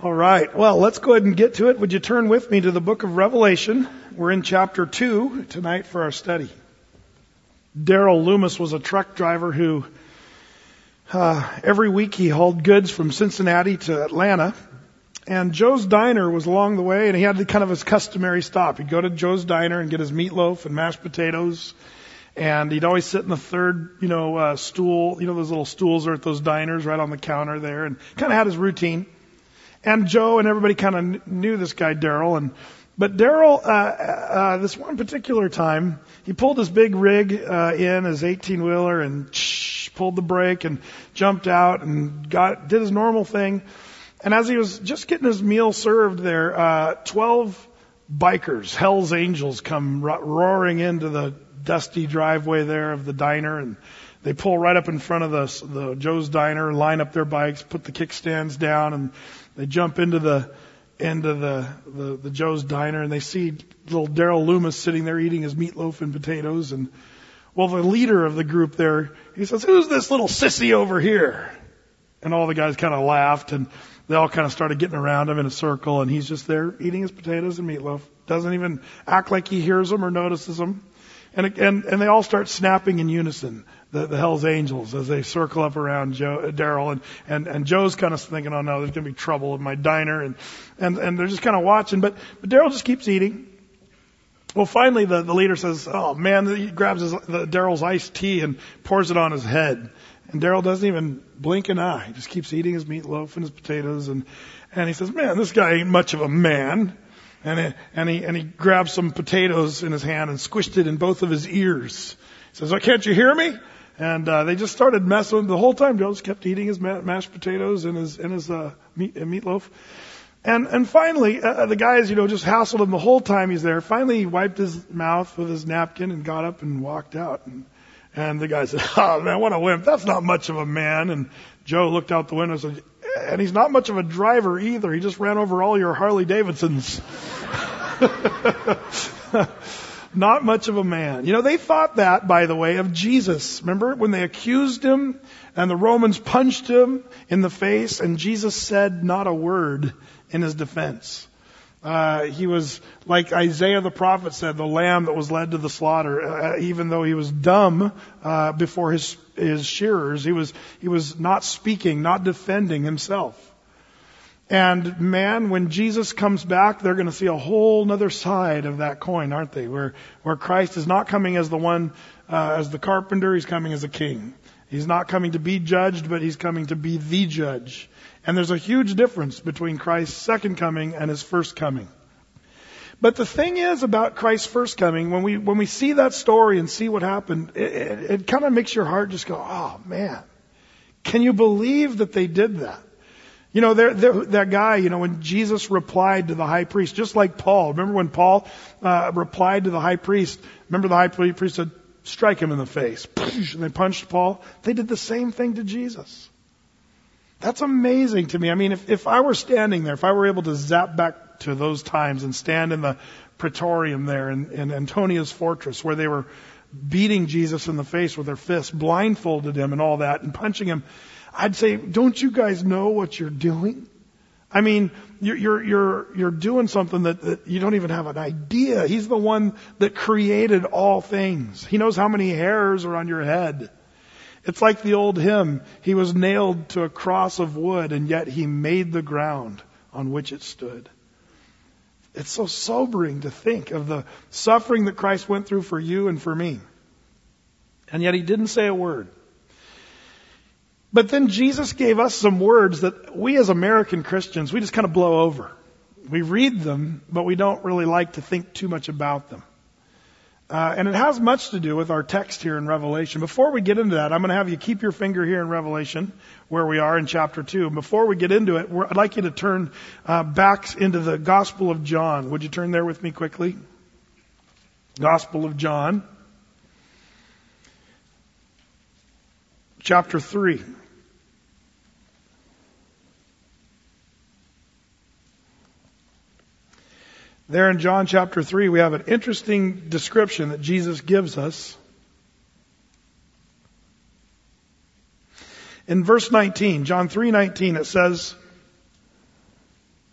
All right. Well, let's go ahead and get to it. Would you turn with me to the book of Revelation? We're in chapter 2 tonight for our study. Daryl Loomis was a truck driver who every week he hauled goods from Cincinnati to Atlanta. And Joe's Diner was along the way, and he had kind of his customary stop. He'd go to Joe's Diner and get his meatloaf and mashed potatoes. And he'd always sit in the third, stool. Those little stools are at those diners right on the counter there, and kind of had his routine. And Joe and everybody kind of knew this guy, Daryl. But Daryl, this one particular time, he pulled his big rig in, his 18-wheeler, and pulled the brake and jumped out and did his normal thing. And as he was just getting his meal served there, 12 bikers, Hell's Angels, come roaring into the dusty driveway there of the diner, and they pull right up in front of the Joe's Diner, line up their bikes, put the kickstands down, and they jump into the Joe's Diner, and they see little Daryl Loomis sitting there eating his meatloaf and potatoes. And well, the leader of the group there, he says, "Who's this little sissy over here?" And all the guys kind of laughed, and they all kind of started getting around him in a circle, and he's just there eating his potatoes and meatloaf. Doesn't even act like he hears them or notices them. And they all start snapping in unison, the Hell's Angels, as they circle up around Daryl. And Joe's kind of thinking, oh no, there's going to be trouble in my diner. And they're just kind of watching. But Daryl just keeps eating. Well, finally the leader says, oh man, he grabs Daryl's iced tea and pours it on his head. And Daryl doesn't even blink an eye. He just keeps eating his meatloaf and his potatoes. And he says, man, this guy ain't much of a man. And he grabbed some potatoes in his hand and squished it in both of his ears. He says, oh, can't you hear me? And they just started messing with him. The whole time Joe just kept eating his mashed potatoes and his meatloaf. And finally, the guys, just hassled him the whole time he's there. Finally, he wiped his mouth with his napkin and got up and walked out. And the guy said, oh man, what a wimp. That's not much of a man. And Joe looked out the window and said, and he's not much of a driver either. He just ran over all your Harley Davidsons. Not much of a man. They thought that, by the way, of Jesus. Remember when they accused him and the Romans punched him in the face, and Jesus said not a word in his defense. He was, like Isaiah the prophet said, the lamb that was led to the slaughter. Even though he was dumb before his shearers, he was not speaking, not defending himself. And man, when Jesus comes back, they're going to see a whole nother side of that coin, aren't they? Where Christ is not coming as the one, as the carpenter, he's coming as a king. He's not coming to be judged, but he's coming to be the judge. And there's a huge difference between Christ's second coming and his first coming. But the thing is about Christ's first coming, when we see that story and see what happened, it kind of makes your heart just go, oh man, can you believe that they did that? That guy, when Jesus replied to the high priest, just like Paul. Remember when Paul replied to the high priest? Remember the high priest said, strike him in the face. And they punched Paul. They did the same thing to Jesus. That's amazing to me. I mean, if I were standing there, if I were able to zap back to those times and stand in the Praetorium there in Antonia's fortress where they were beating Jesus in the face with their fists, blindfolded him and all that, and punching him, I'd say, don't you guys know what you're doing? I mean, you're doing something that you don't even have an idea. He's the one that created all things. He knows how many hairs are on your head. It's like the old hymn, he was nailed to a cross of wood, and yet he made the ground on which it stood. It's so sobering to think of the suffering that Christ went through for you and for me. And yet he didn't say a word. But then Jesus gave us some words that we as American Christians, we just kind of blow over. We read them, but we don't really like to think too much about them. And it has much to do with our text here in Revelation. Before we get into that, I'm going to have you keep your finger here in Revelation, where we are in chapter 2. And before we get into it, I'd like you to turn back into the Gospel of John. Would you turn there with me quickly? Gospel of John, chapter 3. There in John chapter 3, we have an interesting description that Jesus gives us. In verse 19, John 3:19, it says,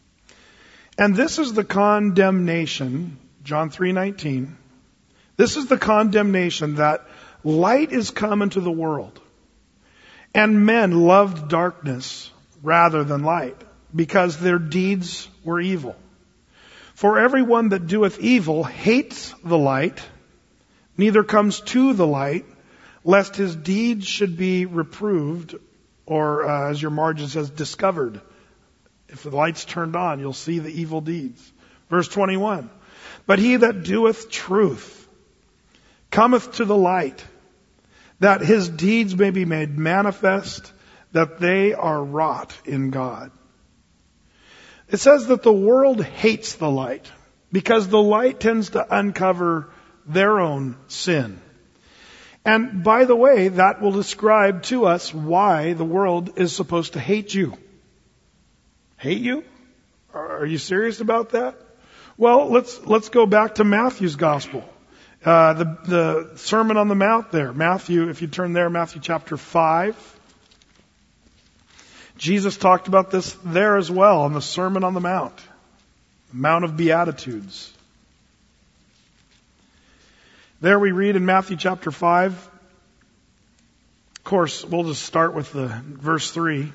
And this is the condemnation, John 3:19. This is the condemnation that light is come into the world, and men loved darkness rather than light, because their deeds were evil. For everyone that doeth evil hates the light, neither comes to the light, lest his deeds should be reproved, or as your margin says, discovered. If the light's turned on, you'll see the evil deeds. Verse 21. But he that doeth truth cometh to the light, that his deeds may be made manifest, that they are wrought in God. It says that the world hates the light, because the light tends to uncover their own sin. And by the way, that will describe to us why the world is supposed to hate you. Hate you? Are you serious about that? Well, let's go back to Matthew's gospel. The Sermon on the Mount there. Matthew, if you turn there, Matthew chapter 5. Jesus talked about this there as well on the Sermon on the Mount. The Mount of Beatitudes. There we read in Matthew chapter 5. Of course, we'll just start with the verse 3.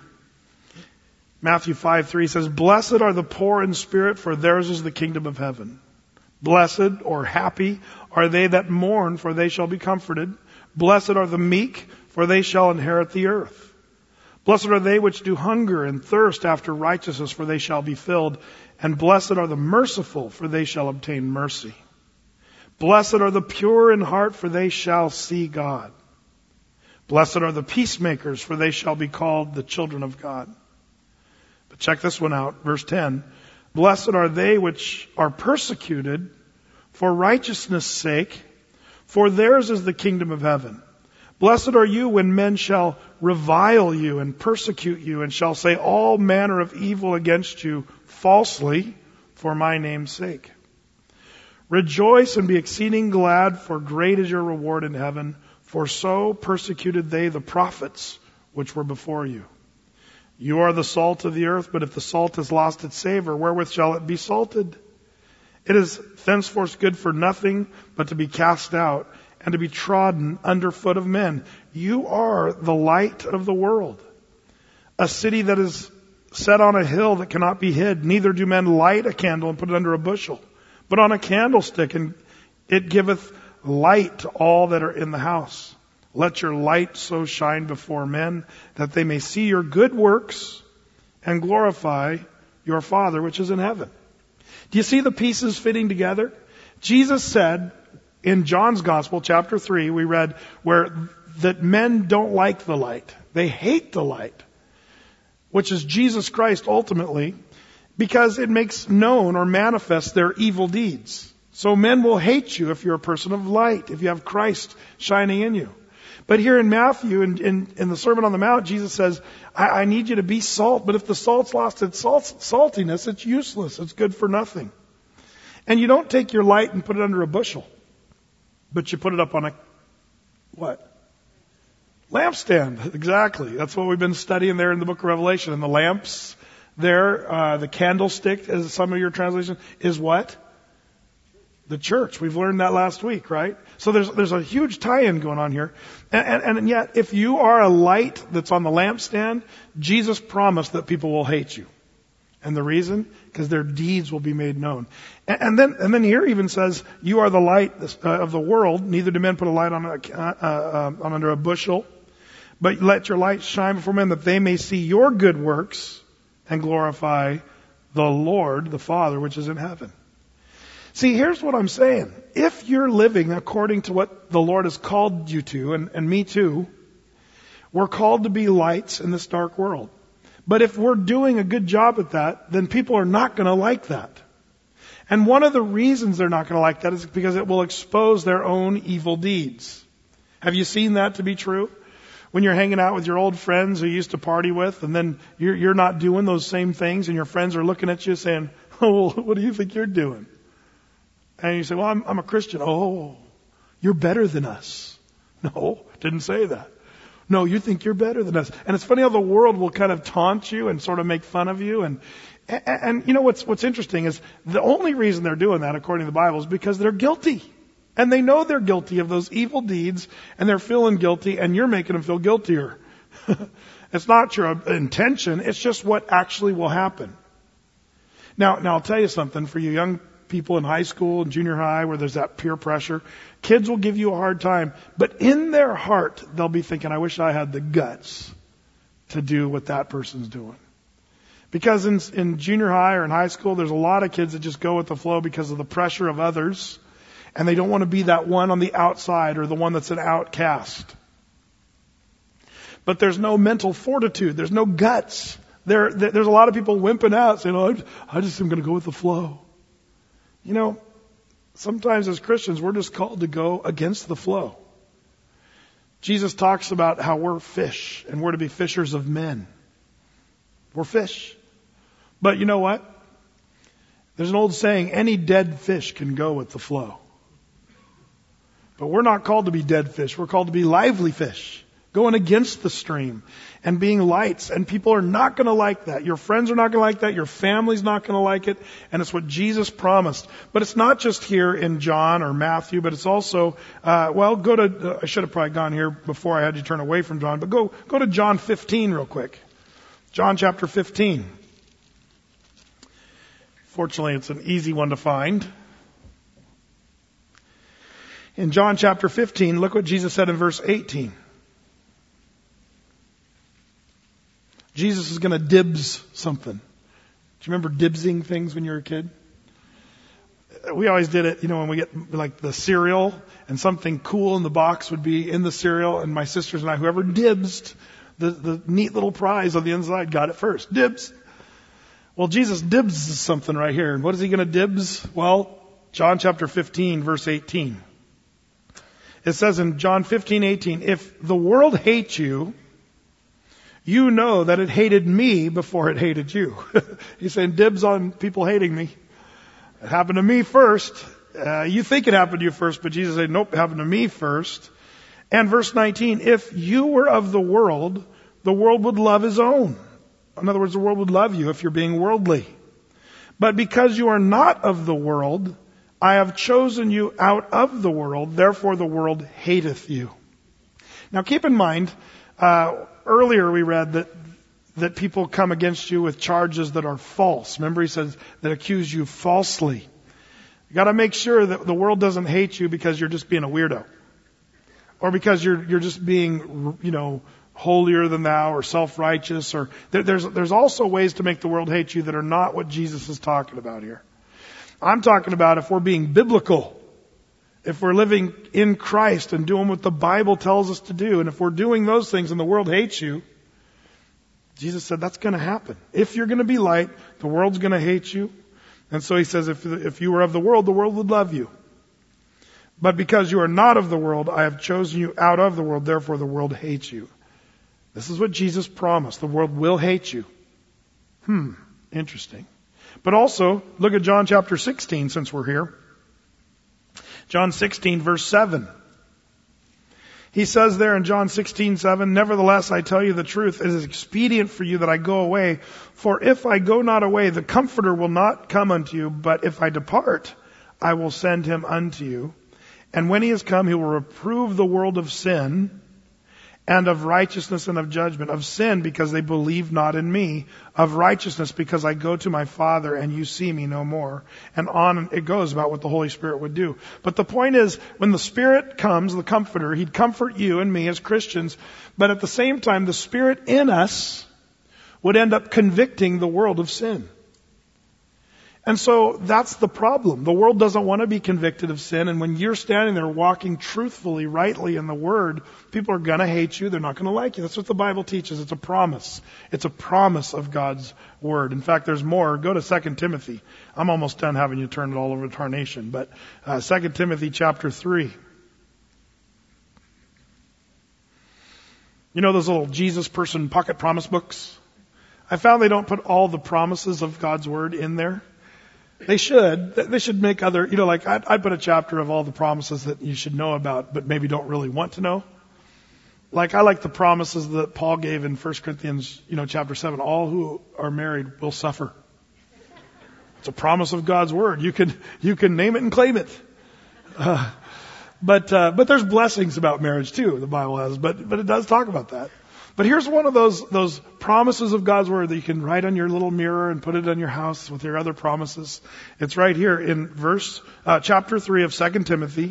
Matthew 5:3 says, Blessed are the poor in spirit, for theirs is the kingdom of heaven. Blessed or happy are they that mourn, for they shall be comforted. Blessed are the meek, for they shall inherit the earth. Blessed are they which do hunger and thirst after righteousness, for they shall be filled. And blessed are the merciful, for they shall obtain mercy. Blessed are the pure in heart, for they shall see God. Blessed are the peacemakers, for they shall be called the children of God. But check this one out, verse 10. Blessed are they which are persecuted for righteousness' sake, for theirs is the kingdom of heaven. Blessed are you when men shall revile you and persecute you, and shall say all manner of evil against you falsely for my name's sake. Rejoice and be exceeding glad, for great is your reward in heaven, for so persecuted they the prophets which were before you. You are the salt of the earth, but if the salt has lost its savor, wherewith shall it be salted? It is thenceforth good for nothing but to be cast out and to be trodden under foot of men. You are the light of the world. A city that is set on a hill that cannot be hid. Neither do men light a candle and put it under a bushel, but on a candlestick, and it giveth light to all that are in the house. Let your light so shine before men that they may see your good works and glorify your Father which is in heaven. Do you see the pieces fitting together? Jesus said in John's Gospel, chapter 3, we read where that men don't like the light. They hate the light, which is Jesus Christ ultimately, because it makes known or manifest their evil deeds. So men will hate you if you're a person of light, if you have Christ shining in you. But here in Matthew, in the Sermon on the Mount, Jesus says, I need you to be salt, but if the salt's lost its saltiness, it's useless. It's good for nothing. And you don't take your light and put it under a bushel, but you put it up on a, what? Lampstand. Exactly. That's what we've been studying there in the book of Revelation. And the lamps there, the candlestick, as some of your translations, is what? The church. We've learned that last week, right? So there's a huge tie-in going on here. And yet, if you are a light that's on the lampstand, Jesus promised that people will hate you. And the reason? Because their deeds will be made known. And then here even says, you are the light of the world. Neither do men put a light on under a bushel, but let your light shine before men that they may see your good works and glorify the Lord, the Father, which is in heaven. See, here's what I'm saying. If you're living according to what the Lord has called you to, and me too, we're called to be lights in this dark world. But if we're doing a good job at that, then people are not going to like that. And one of the reasons they're not going to like that is because it will expose their own evil deeds. Have you seen that to be true? When you're hanging out with your old friends who you used to party with, and then you're not doing those same things, and your friends are looking at you saying, oh, what do you think you're doing? And you say, well, I'm a Christian. Oh, you're better than us. No, didn't say that. No, you think you're better than us. And it's funny how the world will kind of taunt you and sort of make fun of you. And And you know what's interesting is the only reason they're doing that, according to the Bible, is because they're guilty. And they know they're guilty of those evil deeds, and they're feeling guilty, and you're making them feel guiltier. It's not your intention, it's just what actually will happen. Now I'll tell you something, for you young people in high school and junior high where there's that peer pressure, kids will give you a hard time, but in their heart, they'll be thinking, I wish I had the guts to do what that person's doing. Because in junior high or in high school, there's a lot of kids that just go with the flow because of the pressure of others, and they don't want to be that one on the outside or the one that's an outcast. But there's no mental fortitude. There's no guts. There's a lot of people wimping out saying, I just am going to go with the flow. You know, sometimes as Christians, we're just called to go against the flow. Jesus talks about how we're fish and we're to be fishers of men. We're fish. But you know what? There's an old saying, any dead fish can go with the flow. But we're not called to be dead fish. We're called to be lively fish, going against the stream and being lights. And people are not going to like that. Your friends are not going to like that. Your family's not going to like it. And it's what Jesus promised. But it's not just here in John or Matthew, but it's also, go to, I should have probably gone here before I had you turn away from John, but go to John 15 real quick. John chapter 15. Fortunately, it's an easy one to find. In John chapter 15, look what Jesus said in verse 18. Jesus is going to dibs something. Do you remember dibsing things when you were a kid? We always did it, when we get like the cereal and something cool in the box would be in the cereal, and my sisters and I, whoever dibsed the neat little prize on the inside got it first. Dibs. Well, Jesus dibs something right here. And what is he going to dibs? Well, John chapter 15, verse 18. It says in John 15:18, if the world hates you, you know that it hated me before it hated you. He's saying dibs on people hating me. It happened to me first. You think it happened to you first, but Jesus said, nope, it happened to me first. And verse 19, if you were of the world would love his own. In other words, the world would love you if you're being worldly. But because you are not of the world, I have chosen you out of the world, therefore the world hateth you. Now keep in mind, earlier we read that people come against you with charges that are false. Remember he says that accuse you falsely. You got to make sure that the world doesn't hate you because you're just being a weirdo. Or because you're just being, holier than thou or self-righteous, or there's also ways to make the world hate you that are not what Jesus is talking about here. I'm talking about if we're being biblical, if we're living in Christ and doing what the Bible tells us to do, and if we're doing those things and the world hates you, Jesus said that's going to happen. If you're going to be light, the world's going to hate you. And so he says if you were of the world would love you. But because you are not of the world, I have chosen you out of the world, therefore the world hates you. This is what Jesus promised. The world will hate you. Interesting. But also, look at John chapter 16 since we're here. John 16 verse 7. He says there in John 16:7, nevertheless I tell you the truth, it is expedient for you that I go away. For if I go not away, the Comforter will not come unto you. But if I depart, I will send him unto you. And when he has come, he will reprove the world of sin, and of righteousness and of judgment. Of sin, because they believe not in me. Of righteousness, because I go to my Father and you see me no more. And on it goes about what the Holy Spirit would do. But the point is, when the Spirit comes, the Comforter, he'd comfort you and me as Christians. But at the same time, the Spirit in us would end up convicting the world of sin. And so that's the problem. The world doesn't want to be convicted of sin. And when you're standing there walking truthfully, rightly in the Word, people are going to hate you. They're not going to like you. That's what the Bible teaches. It's a promise. It's a promise of God's Word. In fact, there's more. Go to 2 Timothy. I'm almost done having you turn it all over to our nation. But 2 Timothy chapter 3. You know those little Jesus person pocket promise books? I found they don't put all the promises of God's Word in there. They should. They should make other, like I'd put a chapter of all the promises that you should know about, but maybe don't really want to know. Like I like the promises that Paul gave in 1 Corinthians, chapter 7. All who are married will suffer. a promise of God's Word. You can name it and claim it. But there's blessings about marriage too, the Bible has, but it does talk about that. But here's one of those promises of God's Word that you can write on your little mirror and put it on your house with your other promises. It's right here in chapter 3 of 2 Timothy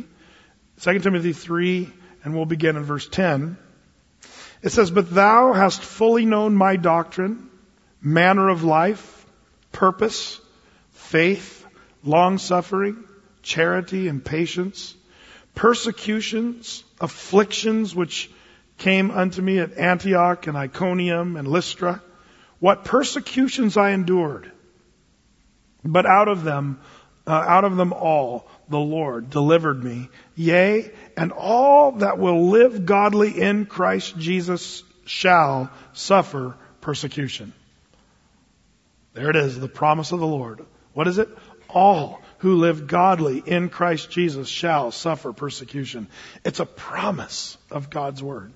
3, and we'll begin in verse 10. It says, "But thou hast fully known my doctrine, manner of life, purpose, faith, long-suffering, charity, and patience, persecutions, afflictions which came unto me at Antioch and Iconium and Lystra, what persecutions I endured. But out of them all, the Lord delivered me. Yea, and all that will live godly in Christ Jesus shall suffer persecution." There it is, the promise of the Lord. What is it? All who live godly in Christ Jesus shall suffer persecution. It's a promise of God's Word.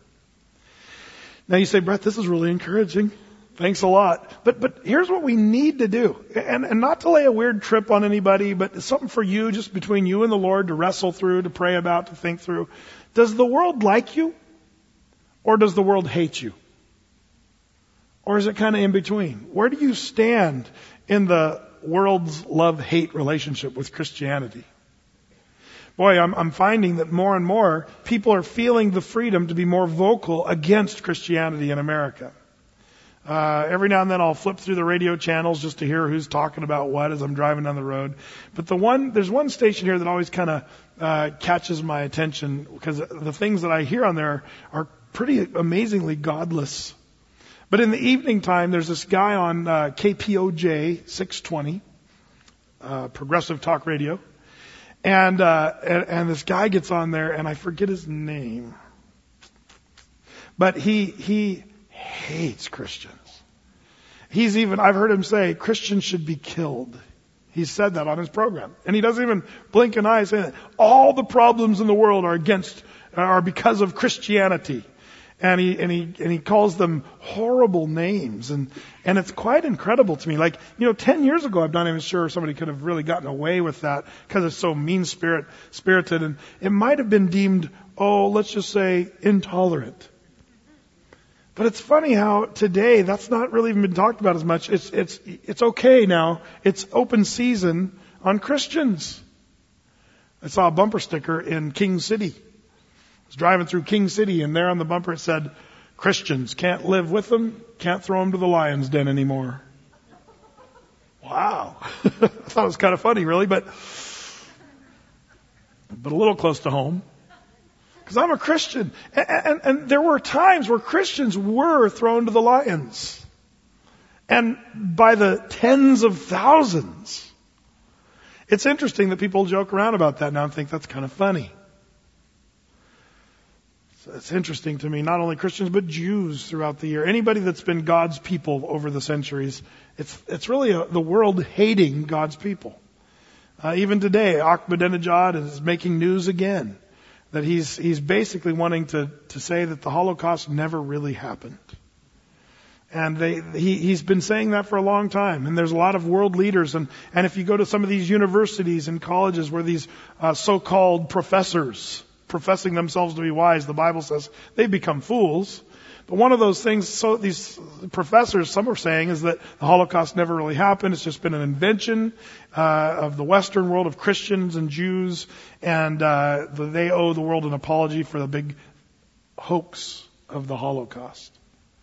Now you say, Brett, this is really encouraging. Thanks a lot. But here's what we need to do. And not to lay a weird trip on anybody, but it's something for you, just between you and the Lord, to wrestle through, to pray about, to think through. Does the world like you? Or does the world hate you? Or is it kind of in between? Where do you stand in the world's love-hate relationship with Christianity? Boy, I'm finding that more and more people are feeling the freedom to be more vocal against Christianity in America. Every now and then I'll flip through the radio channels just to hear who's talking about what as I'm driving down the road. But there's one station here that always kind of catches my attention, because the things that I hear on there are pretty amazingly godless. But in the evening time, there's this guy on KPOJ 620, Progressive Talk Radio. And this guy gets on there, and I forget his name. But he hates Christians. I've heard him say, Christians should be killed. He said that on his program. And he doesn't even blink an eye saying that. All the problems in the world are because of Christianity. And he calls them horrible names. And it's quite incredible to me. 10 years ago, I'm not even sure somebody could have really gotten away with that, because it's so mean-spirited. And it might have been deemed, let's just say, intolerant. But it's funny how today that's not really even been talked about as much. It's okay now. It's open season on Christians. I saw a bumper sticker in King City. I was driving through King City, and there on the bumper it said, "Christians, can't live with them, can't throw them to the lion's den anymore." Wow. I thought it was kind of funny, really, but a little close to home. Because I'm a Christian. And there were times where Christians were thrown to the lions. And by the tens of thousands. It's interesting that people joke around about that now and think that's kind of funny. So it's interesting to me, not only Christians, but Jews throughout the year. Anybody that's been God's people over the centuries, it's really the world hating God's people. Even today, Ahmadinejad is making news again. That he's basically wanting to say that the Holocaust never really happened. And he's been saying that for a long time. And there's a lot of world leaders. And if you go to some of these universities and colleges where these so-called professors, professing themselves to be wise, the Bible says they've become fools. But one of those things, these professors, some are saying, is that the Holocaust never really happened. It's just been an invention of the Western world, of Christians and Jews, and they owe the world an apology for the big hoax of the Holocaust.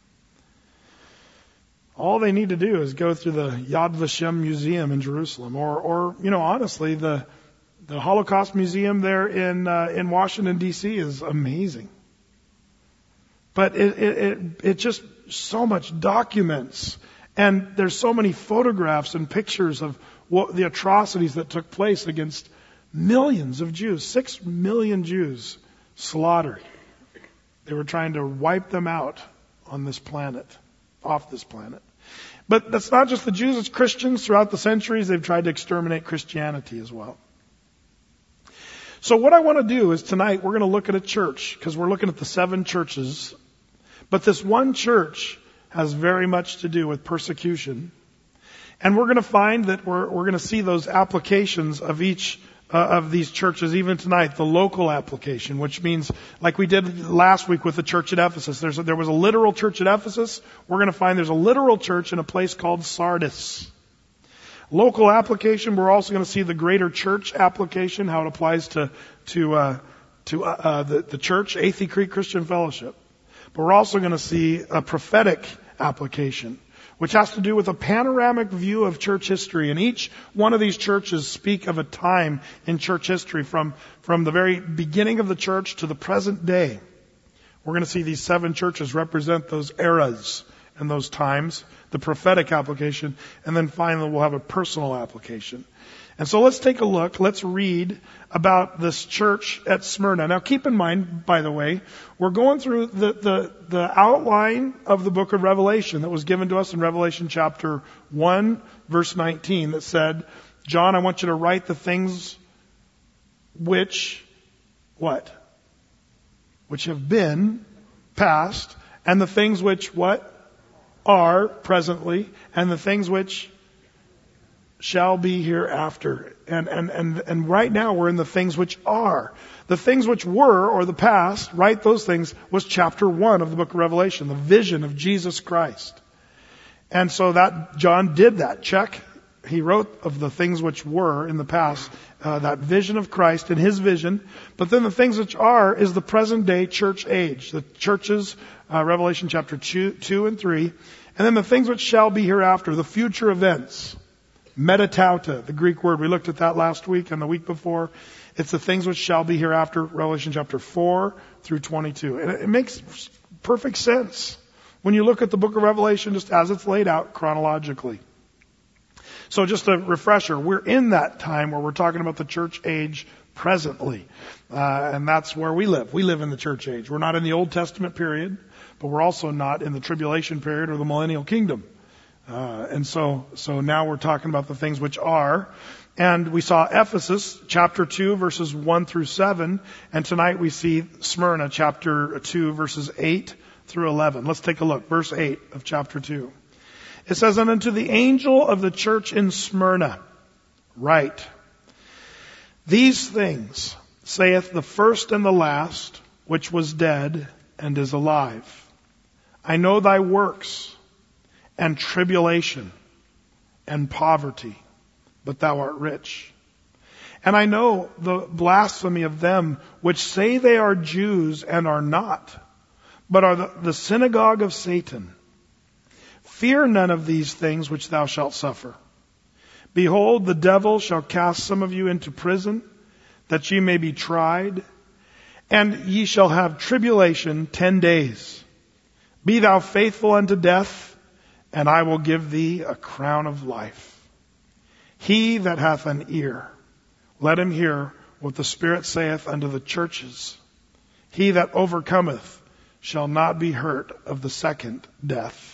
All they need to do is go through the Yad Vashem Museum in Jerusalem, or honestly, the Holocaust Museum there in Washington D.C. is amazing. But it just so much documents, and there's so many photographs and pictures of the atrocities that took place against millions of Jews. 6 million Jews slaughtered. They were trying to wipe them out on this planet, off this planet. But that's not just the Jews, it's Christians. Throughout the centuries, they've tried to exterminate Christianity as well. So what I want to do is tonight we're going to look at a church, because we're looking at the 7 churches. But this one church has very much to do with persecution. And we're going to find that we're going to see those applications of each of these churches even tonight, the local application, which means like we did last week with the church at Ephesus. There was a literal church at Ephesus. We're going to find there's a literal church in a place called Sardis. Local application, we're also going to see the greater church application, how it applies to the church, Athey Creek Christian Fellowship. But we're also going to see a prophetic application, which has to do with a panoramic view of church history. And each one of these churches speak of a time in church history from the very beginning of the church to the present day. We're going to see these 7 churches represent those eras and those times, the prophetic application, and then finally we'll have a personal application. And so let's take a look. Let's read about this church at Smyrna. Now keep in mind, by the way, we're going through the outline of the book of Revelation that was given to us in Revelation chapter 1, verse 19, that said, John, I want you to write the things which, what? Which have been past, and the things which, what? Are presently, and the things which shall be hereafter. And right now we're in the things which are. The things which were, or the past, right, those things, was chapter 1 of the book of Revelation, the vision of Jesus Christ. And so that, John did that. Check. He wrote of the things which were in the past, that vision of Christ and his vision. But then the things which are is the present day church age. The churches, Revelation chapter 2 and 3. And then the things which shall be hereafter, the future events. Metatauta, the Greek word. We looked at that last week and the week before. It's the things which shall be hereafter, Revelation chapter 4 through 22. And it makes perfect sense when you look at the book of Revelation just as it's laid out chronologically. So just a refresher, we're in that time where we're talking about the church age presently. And that's where we live. We live in the church age. We're not in the Old Testament period, but we're also not in the tribulation period or the millennial kingdom. And so now we're talking about the things which are. And we saw Ephesus, chapter 2, verses 1 through 7. And tonight we see Smyrna, chapter 2, verses 8 through 11. Let's take a look. Verse 8 of chapter 2. It says, And unto the angel of the church in Smyrna, write, These things saith the first and the last, which was dead and is alive. I know thy works, and tribulation, and poverty, but thou art rich. And I know the blasphemy of them which say they are Jews and are not, but are the synagogue of Satan. Fear none of these things which thou shalt suffer. Behold, the devil shall cast some of you into prison, that ye may be tried, and ye shall have tribulation 10 days. Be thou faithful unto death, and I will give thee a crown of life. He that hath an ear, let him hear what the Spirit saith unto the churches. He that overcometh shall not be hurt of the second death.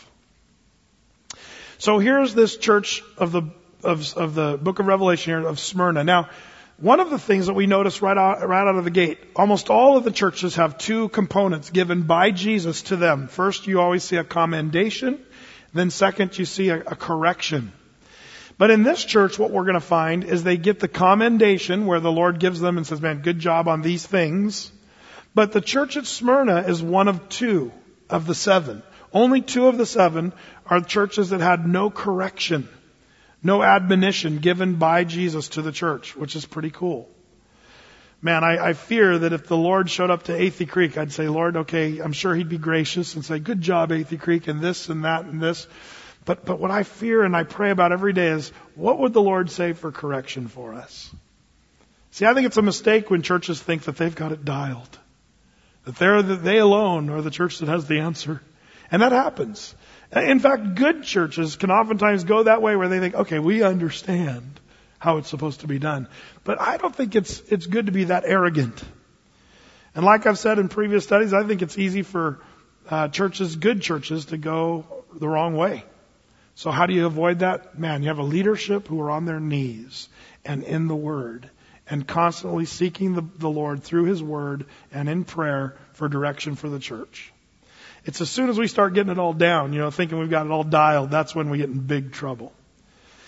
So here's this church of the book of Revelation here of Smyrna. Now, one of the things that we notice right out of the gate, almost all of the churches have 2 components given by Jesus to them. First, you always see a commendation. Then second, you see a correction. But in this church, what we're going to find is they get the commendation where the Lord gives them and says, man, good job on these things. But the church at Smyrna is one of 2 of the 7. Only 2 of the 7 are churches that had no correction, no admonition given by Jesus to the church, which is pretty cool. Man, I fear that if the Lord showed up to Athey Creek, I'd say, Lord, okay, I'm sure he'd be gracious and say, good job, Athey Creek, and this and that and this. But what I fear and I pray about every day is, what would the Lord say for correction for us? See, I think it's a mistake when churches think that they've got it dialed, that they alone are the church that has the answer. And that happens. In fact, good churches can oftentimes go that way where they think, okay, we understand how it's supposed to be done. But I don't think it's good to be that arrogant. And like I've said in previous studies, I think it's easy for good churches, to go the wrong way. So how do you avoid that? Man, you have a leadership who are on their knees and in the Word and constantly seeking the Lord through His Word and in prayer for direction for the church. It's as soon as we start getting it all down, thinking we've got it all dialed, that's when we get in big trouble.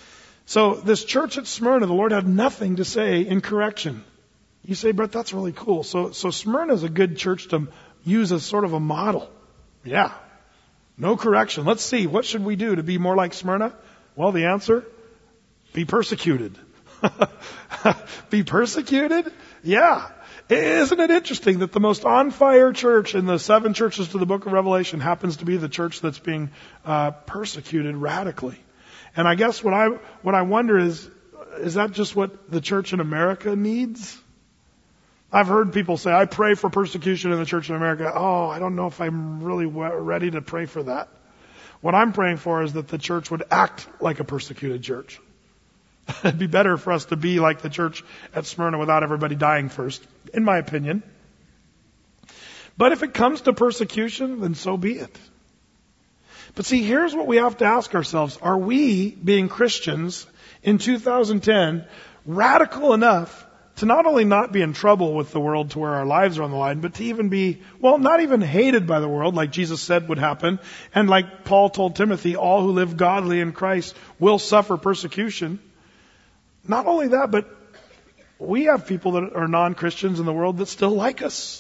So this church at Smyrna, the Lord had nothing to say in correction. You say, Brett, that's really cool. So Smyrna is a good church to use as sort of a model. Yeah. No correction. Let's see. What should we do to be more like Smyrna? Well, the answer, be persecuted. Be persecuted? Yeah. Isn't it interesting that the most on fire church in the 7 churches to the book of Revelation happens to be the church that's being persecuted radically? And I guess what I wonder is that just what the church in America needs? I've heard people say, I pray for persecution in the church in America. Oh, I don't know if I'm really ready to pray for that. What I'm praying for is that the church would act like a persecuted church. It'd be better for us to be like the church at Smyrna without everybody dying first, in my opinion. But if it comes to persecution, then so be it. But see, here's what we have to ask ourselves. Are we, being Christians in 2010, radical enough to not only not be in trouble with the world to where our lives are on the line, but to even be, well, not even hated by the world, like Jesus said would happen, and like Paul told Timothy, all who live godly in Christ will suffer persecution. Not only that, but we have people that are non-Christians in the world that still like us.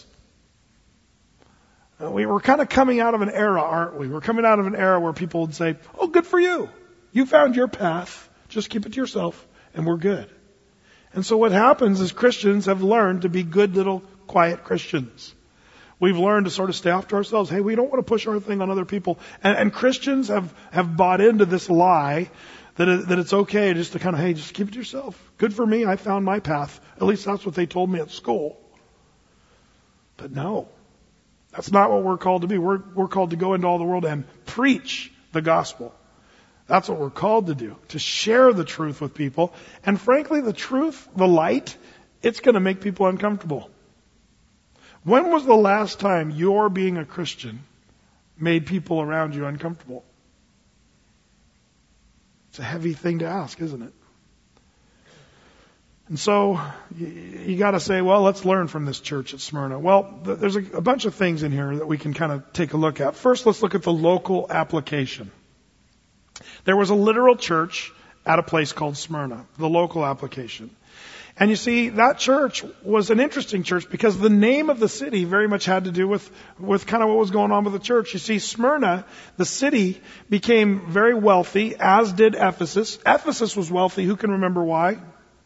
We're kind of coming out of an era, aren't we? We're coming out of an era where people would say, oh, good for you. You found your path. Just keep it to yourself, and we're good. And so what happens is Christians have learned to be good little quiet Christians. We've learned to sort of stay off to ourselves. Hey, we don't want to push our thing on other people. And Christians have bought into this lie that it's okay just to kind of, hey, just keep it to yourself. Good for me, I found my path. At least that's what they told me at school. But no, that's not what we're called to be. We're called to go into all the world and preach the gospel. That's what we're called to do, to share the truth with people. And frankly, the truth, the light, it's going to make people uncomfortable. When was the last time your being a Christian made people around you uncomfortable? It's a heavy thing to ask, isn't it? And so you got to say, well, let's learn from this church at Smyrna. Well, there's a bunch of things in here that we can kind of take a look at. First, let's look at the local application. There was a literal church at a place called Smyrna, the local application. And you see, that church was an interesting church because the name of the city very much had to do with kind of what was going on with the church. You see, Smyrna, the city, became very wealthy, as did Ephesus. Ephesus was wealthy. Who can remember why?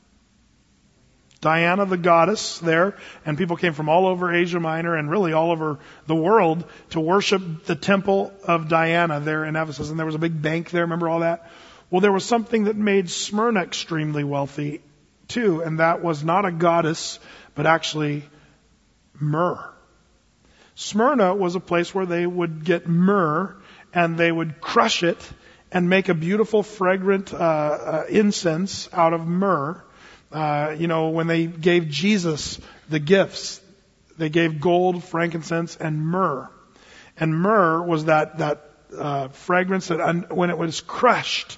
Diana, the goddess there, and people came from all over Asia Minor and really all over the world to worship the temple of Diana there in Ephesus. And there was a big bank there. Remember all that? Well, there was something that made Smyrna extremely wealthy too, and that was not a goddess, but actually myrrh. Smyrna was a place where they would get myrrh and they would crush it and make a beautiful fragrant incense out of myrrh. When they gave Jesus the gifts, they gave gold, frankincense, and myrrh. And myrrh was that fragrance that when it was crushed,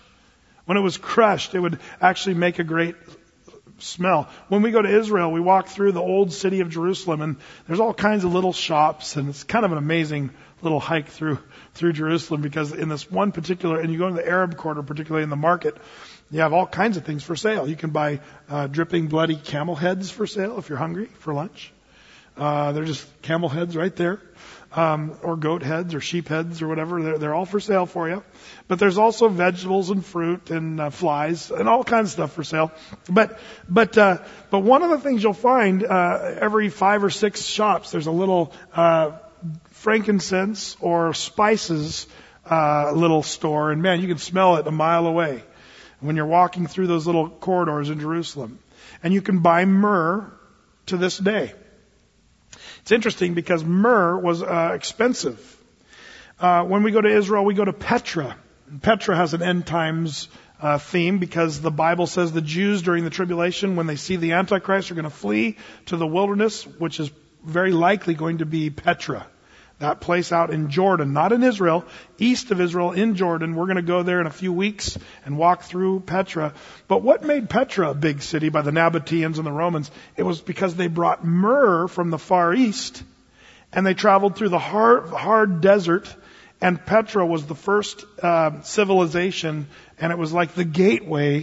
it would actually make a great smell. When we go to Israel, we walk through the old city of Jerusalem, and there's all kinds of little shops, and it's kind of an amazing little hike through Jerusalem, because in this one particular, and you go to the Arab quarter, particularly in the market, you have all kinds of things for sale. You can buy dripping bloody camel heads for sale if you're hungry for lunch. They're just camel heads right there. Or goat heads or sheep heads or whatever. They're all for sale for you. But there's also vegetables and fruit and flies and all kinds of stuff for sale. But one of the things you'll find every 5 or 6 shops, there's a little frankincense or spices little store, and man, you can smell it a mile away when you're walking through those little corridors in Jerusalem. And you can buy myrrh to this day. It's interesting because myrrh was expensive. When we go to Israel, we go to Petra. And Petra has an end times theme because the Bible says the Jews during the tribulation, when they see the Antichrist, are going to flee to the wilderness, which is very likely going to be Petra. That place out in Jordan, not in Israel, east of Israel in Jordan. We're going to go there in a few weeks and walk through Petra. But what made Petra a big city by the Nabateans and the Romans? It was because they brought myrrh from the Far East, and they traveled through the hard desert, and Petra was the first civilization, and it was like the gateway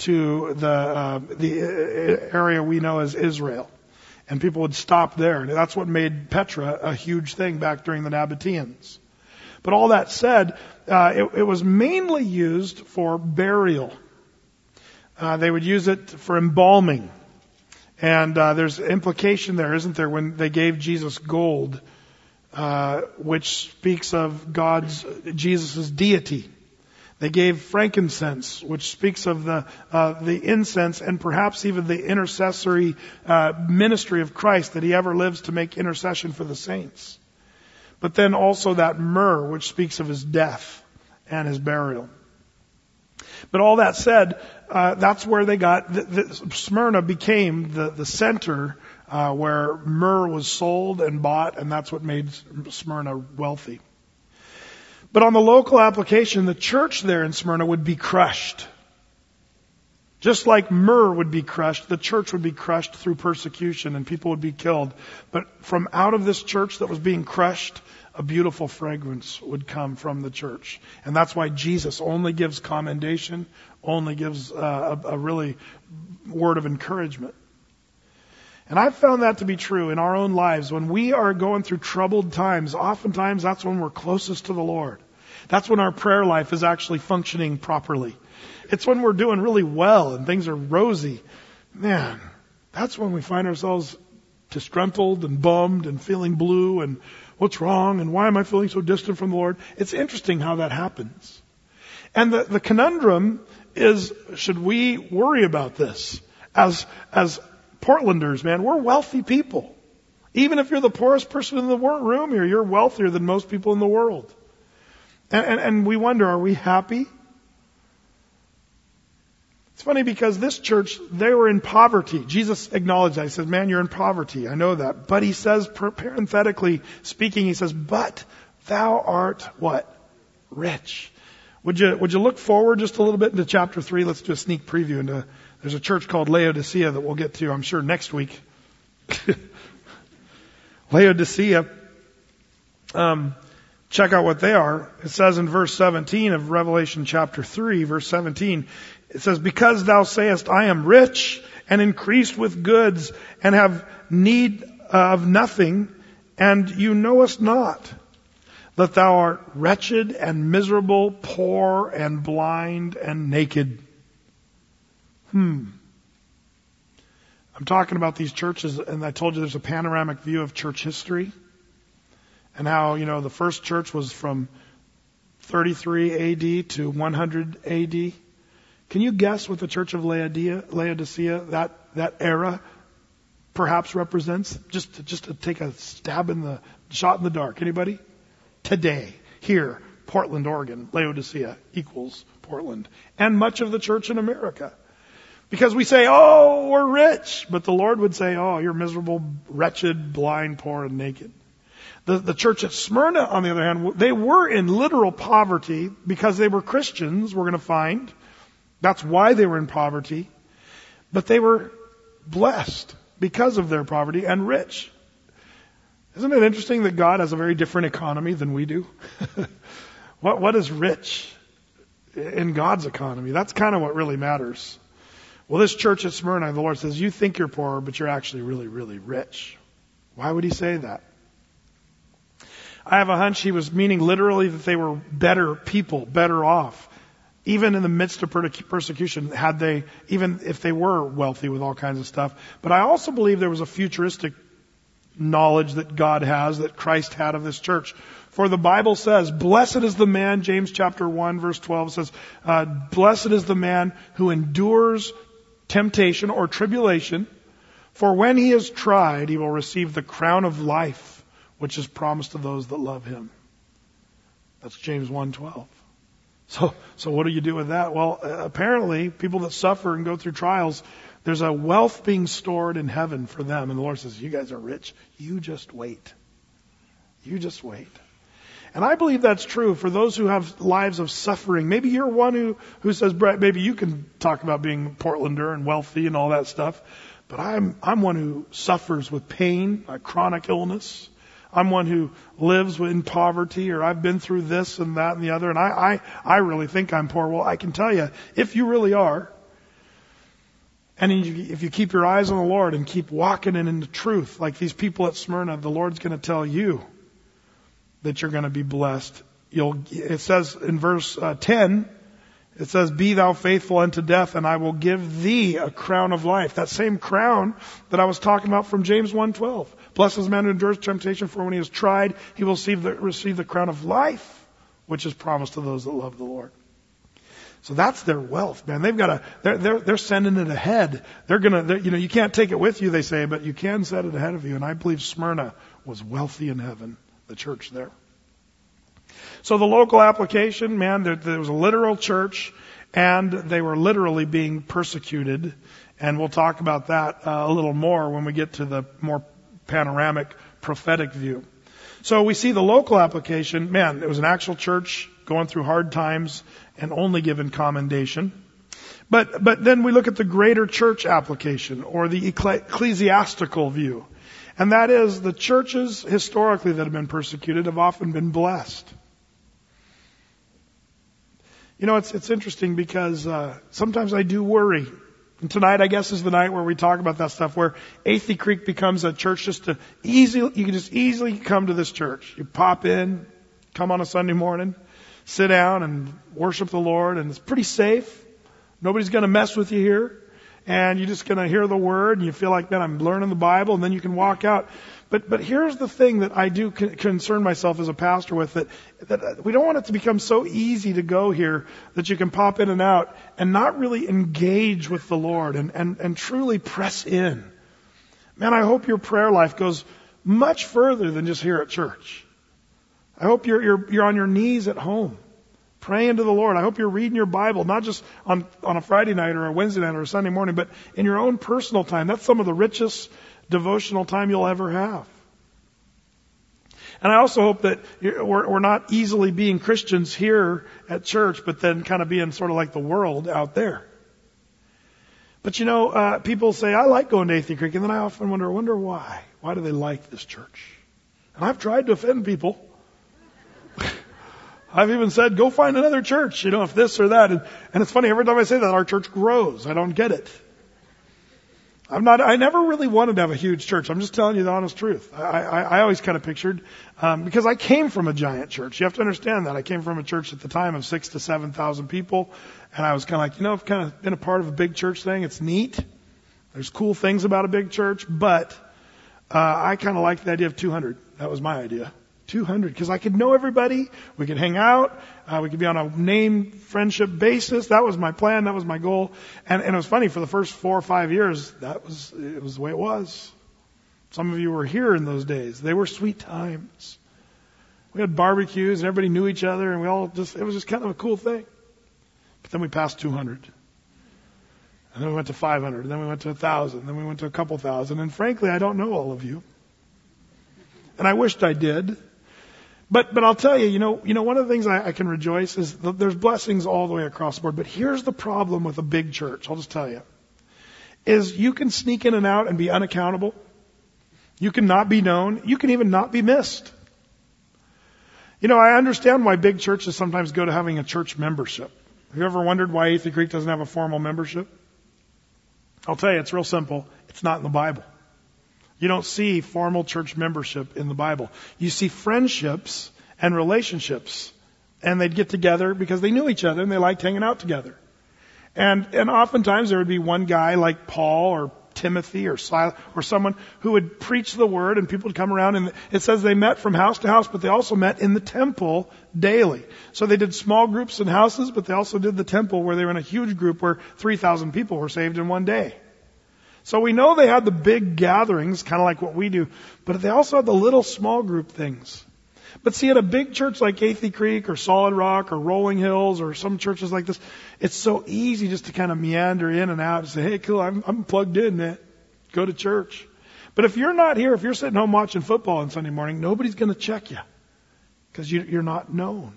to the area we know as Israel. And people would stop there. And that's what made Petra a huge thing back during the Nabateans. But all that said, it was mainly used for burial. They would use it for embalming. And there's implication there, isn't there, when they gave Jesus gold, which speaks of Jesus' deity. They gave frankincense, which speaks of the incense and perhaps even the intercessory ministry of Christ, that he ever lives to make intercession for the saints. But then also that myrrh, which speaks of his death and his burial. But all that said, that's where they got, Smyrna became the center where myrrh was sold and bought, and that's what made Smyrna wealthy. But on the local application, the church there in Smyrna would be crushed. Just like myrrh would be crushed, the church would be crushed through persecution and people would be killed. But from out of this church that was being crushed, a beautiful fragrance would come from the church. And that's why Jesus only gives commendation, only gives a really word of encouragement. And I've found that to be true in our own lives. When we are going through troubled times, oftentimes that's when we're closest to the Lord. That's when our prayer life is actually functioning properly. It's when we're doing really well and things are rosy. Man, that's when we find ourselves disgruntled and bummed and feeling blue and what's wrong and why am I feeling so distant from the Lord? It's interesting how that happens. And the conundrum is, should we worry about this? As Portlanders, man, we're wealthy people. Even if you're the poorest person in the room here, you're wealthier than most people in the world. And we wonder, are we happy? It's funny because this church, they were in poverty. Jesus acknowledged that. He says, man, you're in poverty. I know that. But he says, parenthetically speaking, he says, but thou art what? Rich. Would you look forward just a little bit into chapter 3? Let's do a sneak preview into, there's a church called Laodicea that we'll get to, I'm sure, next week. Laodicea. Check out what they are. It says in verse 17 of Revelation chapter 3, verse 17, it says, because thou sayest, I am rich and increased with goods and have need of nothing, and you knowest not that thou art wretched and miserable, poor and blind and naked. I'm talking about these churches, and I told you there's a panoramic view of church history. And how, the first church was from 33 AD to 100 AD. Can you guess what the church of Laodicea, that era, perhaps represents? Just to take a shot in the dark. Anybody? Today, here, Portland, Oregon, Laodicea equals Portland. And much of the church in America. Because we say, oh, we're rich. But the Lord would say, oh, you're miserable, wretched, blind, poor, and naked. The church at Smyrna, on the other hand, they were in literal poverty because they were Christians, we're going to find. That's why they were in poverty. But they were blessed because of their poverty and rich. Isn't it interesting that God has a very different economy than we do? What is rich in God's economy? That's kind of what really matters. Well, this church at Smyrna, the Lord says, you think you're poor, but you're actually really, really rich. Why would he say that? I have a hunch he was meaning literally that they were better people, better off. Even in the midst of persecution, even if they were wealthy with all kinds of stuff. But I also believe there was a futuristic knowledge that God has, that Christ had of this church. For the Bible says, blessed is the man, James chapter 1 verse 12 says, blessed is the man who endures temptation or tribulation, for when he is tried, he will receive the crown of life, which is promised to those that love him. That's James 1:12. So what do you do with that? Well, apparently, people that suffer and go through trials, there's a wealth being stored in heaven for them. And the Lord says, you guys are rich. You just wait. You just wait. And I believe that's true for those who have lives of suffering. Maybe you're one who says, Brett, maybe you can talk about being Portlander and wealthy and all that stuff. But I'm one who suffers with pain, a chronic illness. I'm one who lives in poverty, or I've been through this and that and the other, and I really think I'm poor. Well, I can tell you, if you really are, And if you keep your eyes on the Lord and keep walking in the truth, like these people at Smyrna, the Lord's going to tell you that you're going to be blessed. It says in verse 10, it says, "Be thou faithful unto death, and I will give thee a crown of life." That same crown that I was talking about from James 1:12. "Blessed is the man who endures temptation, for when he is tried, he will receive the crown of life, which is promised to those that love the Lord." So that's their wealth, man. They're sending it ahead. You can't take it with you, they say, but you can send it ahead of you. And I believe Smyrna was wealthy in heaven, the church there. So the local application, man, there was a literal church, and they were literally being persecuted. And we'll talk about that a little more when we get to the more panoramic prophetic view. So we see the local application, man, it was an actual church going through hard times and only given commendation. But then we look at the greater church application, or the ecclesiastical view. And that is, the churches historically that have been persecuted have often been blessed. You know, it's interesting because sometimes I do worry. And tonight, I guess, is the night where we talk about that stuff, where Athey Creek becomes a church you can just easily come to this church. You pop in, come on a Sunday morning, sit down and worship the Lord, and it's pretty safe. Nobody's going to mess with you here. And you're just going to hear the word, and you feel like, man, I'm learning the Bible, and then you can walk out. But here's the thing that I do concern myself as a pastor with, that we don't want it to become so easy to go here that you can pop in and out and not really engage with the Lord and truly press in. Man, I hope your prayer life goes much further than just here at church. I hope you're on your knees at home, praying to the Lord. I hope you're reading your Bible, not just on a Friday night or a Wednesday night or a Sunday morning, but in your own personal time. That's some of the richest devotional time you'll ever have. And I also hope that we're not easily being Christians here at church, but then kind of being sort of like the world out there. But you know, people say, I like going to Athey Creek, and then I often wonder why. Why do they like this church? And I've tried to offend people. I've even said, go find another church, if this or that. And it's funny, every time I say that, our church grows. I don't get it. I never really wanted to have a huge church. I'm just telling you the honest truth. I always kind of pictured, because I came from a giant church. You have to understand that. I came from a church at the time of 6,000 to 7,000 people. And I was kind of like, I've kind of been a part of a big church thing. It's neat. There's cool things about a big church, but I kind of liked the idea of 200. That was my idea. 200, because I could know everybody. We could hang out. We could be on a name friendship basis. That was my plan. That was my goal. And it was funny, for the first 4 or 5 years, it was the way it was. Some of you were here in those days. They were sweet times. We had barbecues and everybody knew each other, and it was just kind of a cool thing. But then we passed 200. And then we went to 500. And then we went to 1,000. And then we went to a couple thousand. And frankly, I don't know all of you. And I wished I did. But I'll tell you, one of the things I can rejoice is that there's blessings all the way across the board. But here's the problem with a big church, I'll just tell you, is you can sneak in and out and be unaccountable. You can not be known. You can even not be missed. I understand why big churches sometimes go to having a church membership. Have you ever wondered why Athey Creek doesn't have a formal membership? I'll tell you, it's real simple. It's not in the Bible. You don't see formal church membership in the Bible. You see friendships and relationships. And they'd get together because they knew each other and they liked hanging out together. And oftentimes there would be one guy like Paul or Timothy or Silas or someone who would preach the word, and people would come around, and it says they met from house to house, but they also met in the temple daily. So they did small groups in houses, but they also did the temple, where they were in a huge group where 3,000 people were saved in one day. So we know they had the big gatherings, kind of like what we do, but they also had the little small group things. But see, at a big church like Athey Creek or Solid Rock or Rolling Hills or some churches like this, it's so easy just to kind of meander in and out and say, hey, cool, I'm plugged in, man. Go to church. But if you're not here, if you're sitting home watching football on Sunday morning, nobody's going to check you because you're not known.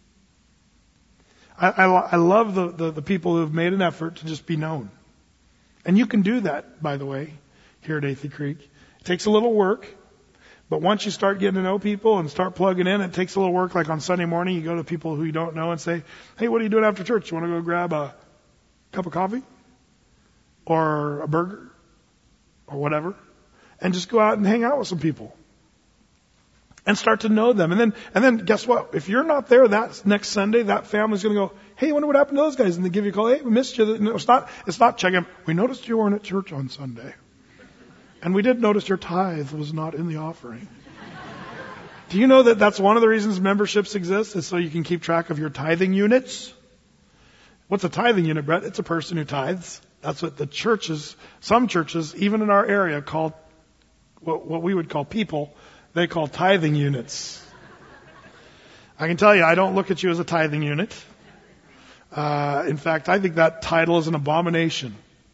I love the people who have made an effort to just be known. And you can do that, by the way, here at Athey Creek. It takes a little work, but once you start getting to know people and start plugging in, it takes a little work. Like on Sunday morning, you go to people who you don't know and say, hey, what are you doing after church? You want to go grab a cup of coffee? or a burger or whatever, and just go out and hang out with some people and start to know them. And then guess what? If you're not there that next Sunday, that family's going to go, hey, I wonder what happened to those guys. And they give you a call. Hey, we missed you. No, it's not checking. We noticed you weren't at church on Sunday. And we did notice your tithe was not in the offering. Do you know that that's one of the reasons memberships exist, is so you can keep track of your tithing units? What's a tithing unit, Brett? It's a person who tithes. That's what the churches, some churches, even in our area, call what we would call people, they call tithing units. I can tell you, I don't look at you as a tithing unit. In fact, I think that title is an abomination.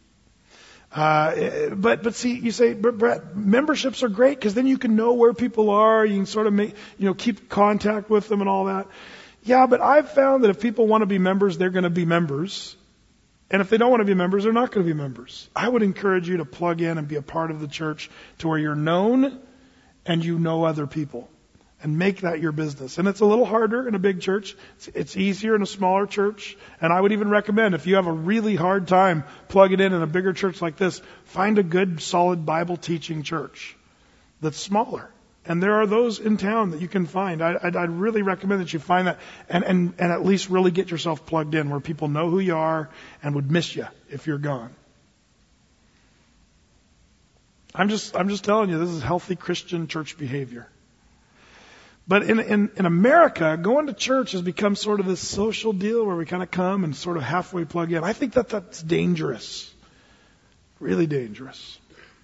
But see, you say, Brett, memberships are great because then you can know where people are. You can sort of keep contact with them and all that. Yeah, but I've found that if people want to be members, they're going to be members. And if they don't want to be members, they're not going to be members. I would encourage you to plug in and be a part of the church to where you're known and you know other people. And make that your business. And it's a little harder in a big church. It's easier in a smaller church. And I would even recommend, if you have a really hard time plugging in a bigger church like this, find a good, solid Bible teaching church that's smaller. And there are those in town that you can find. I'd really recommend that you find that and at least really get yourself plugged in where people know who you are and would miss you if you're gone. I'm just telling you, this is healthy Christian church behavior. But in America, going to church has become sort of this social deal where we kind of come and sort of halfway plug in. I think that's dangerous. Really dangerous.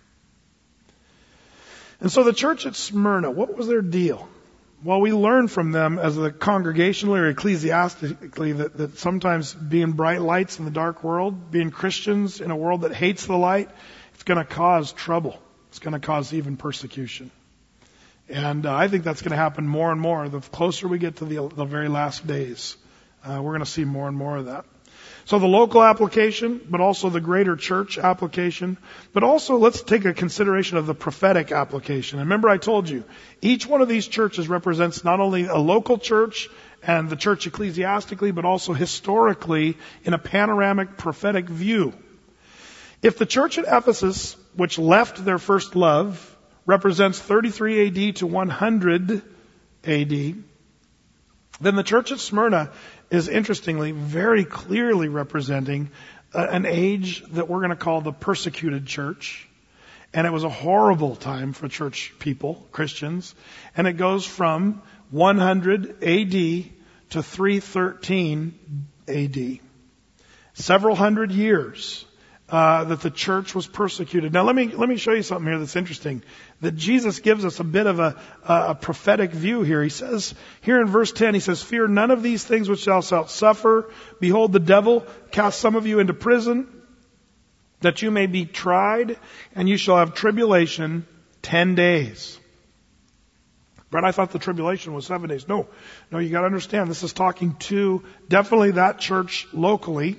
And so the church at Smyrna, what was their deal? Well, we learn from them as a congregationally or ecclesiastically that sometimes being bright lights in the dark world, being Christians in a world that hates the light, it's going to cause trouble. It's going to cause even persecution. And I think that's going to happen more and more. The closer we get to the very last days, we're going to see more and more of that. So the local application, but also the greater church application. But also let's take a consideration of the prophetic application. And remember I told you, each one of these churches represents not only a local church and the church ecclesiastically, but also historically in a panoramic prophetic view. If the church at Ephesus, which left their first love, represents 33 AD to 100 AD, then the church at Smyrna is interestingly very clearly representing an age that we're going to call the persecuted church. And it was a horrible time for church people, Christians. And it goes from 100 AD to 313 AD. Several hundred years that the church was persecuted. Now let me show you something here that's interesting. That Jesus gives us a bit of a prophetic view here. He says, here in verse 10, he says, fear none of these things which thou shalt suffer. Behold, the devil cast some of you into prison, that you may be tried, and you shall have tribulation 10 days. But I thought the tribulation was 7 days. No, you got to understand, this is talking to definitely that church locally.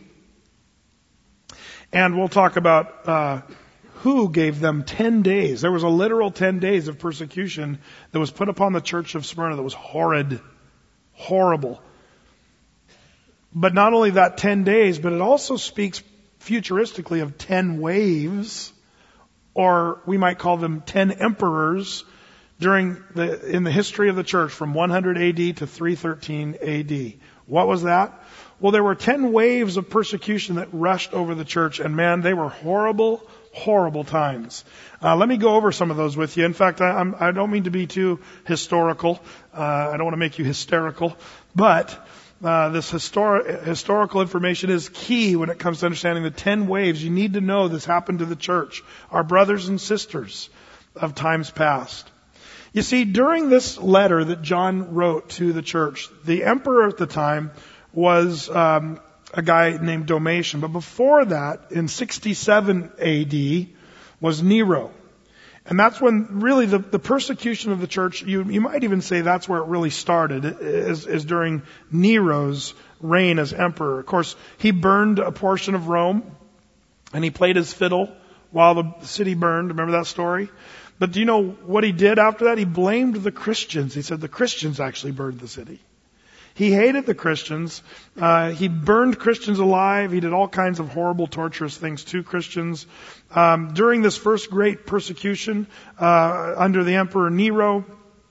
And we'll talk about who gave them 10 days. There was a literal 10 days of persecution that was put upon the church of Smyrna that was horrible. But not only that 10 days, but it also speaks futuristically of 10 waves, or we might call them 10 emperors in the history of the church from 100 AD to 313 AD. What was that? Well, there were 10 waves of persecution that rushed over the church, and man, they were horrible times. Let me go over some of those with you. In fact, I don't mean to be too historical. I don't want to make you hysterical, but this historical information is key when it comes to understanding the 10 waves. You need to know this happened to the church, our brothers and sisters of times past. You see, during this letter that John wrote to the church, the emperor at the time was a guy named Domitian. But before that, in 67 AD, was Nero. And that's when really the persecution of the church, you might even say that's where it really started, is during Nero's reign as emperor. Of course, he burned a portion of Rome, and he played his fiddle while the city burned. Remember that story? But do you know what he did after that? He blamed the Christians. He said the Christians actually burned the city. He hated the Christians. He burned Christians alive. He did all kinds of horrible, torturous things to Christians. During this first great persecution under the Emperor Nero,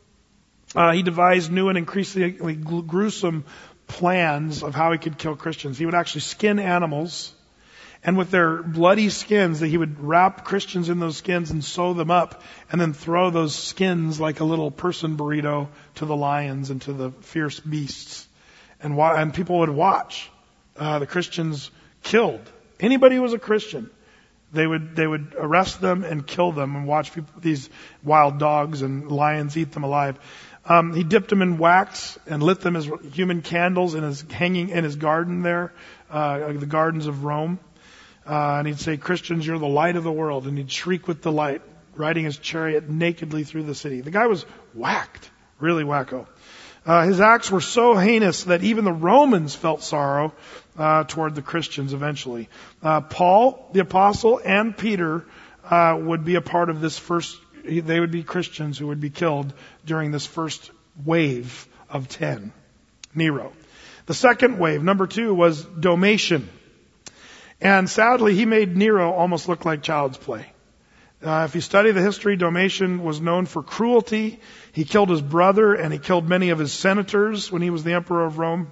he devised new and increasingly gruesome plans of how he could kill Christians. He would actually skin animals, and with their bloody skins, that he would wrap Christians in those skins and sew them up, and then throw those skins like a little person burrito to the lions and to the fierce beasts. And people would watch the Christians killed. Anybody who was a Christian, they would arrest them and kill them, and watch these wild dogs and lions eat them alive. He dipped them in wax and lit them as human candles hanging in his garden there, the gardens of Rome. And he'd say, "Christians, you're the light of the world." And he'd shriek with delight, riding his chariot nakedly through the city. The guy was whacked, really wacko. His acts were so heinous that even the Romans felt sorrow toward the Christians eventually. Paul, the apostle, and Peter would be a part of this first. They would be Christians who would be killed during this first wave of 10. Nero. The second wave, number 2, was Domitian. And sadly, he made Nero almost look like child's play. If you study the history, Domitian was known for cruelty. He killed his brother, and he killed many of his senators when he was the emperor of Rome.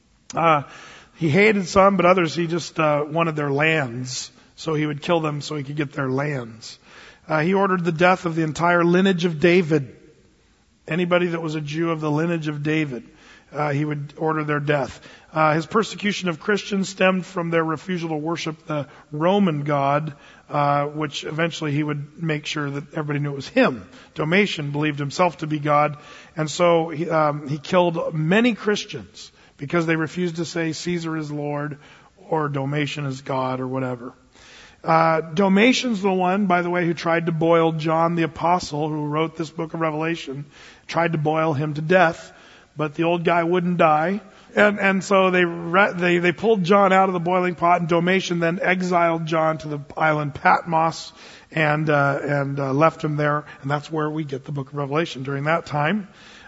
He hated some, but others he just wanted their lands. So he would kill them so he could get their lands. He ordered the death of the entire lineage of David. Anybody that was a Jew of the lineage of David, he would order their death. His persecution of Christians stemmed from their refusal to worship the Roman God, which eventually he would make sure that everybody knew it was him. Domitian believed himself to be God, and so he killed many Christians because they refused to say Caesar is Lord or Domitian is God or whatever. Domitian's the one, by the way, who tried to boil John the Apostle, who wrote this book of Revelation, tried to boil him to death, but the old guy wouldn't die. And so they pulled John out of the boiling pot, and Domitian then exiled John to the island Patmos and left him there, and that's where we get the book of Revelation during that time.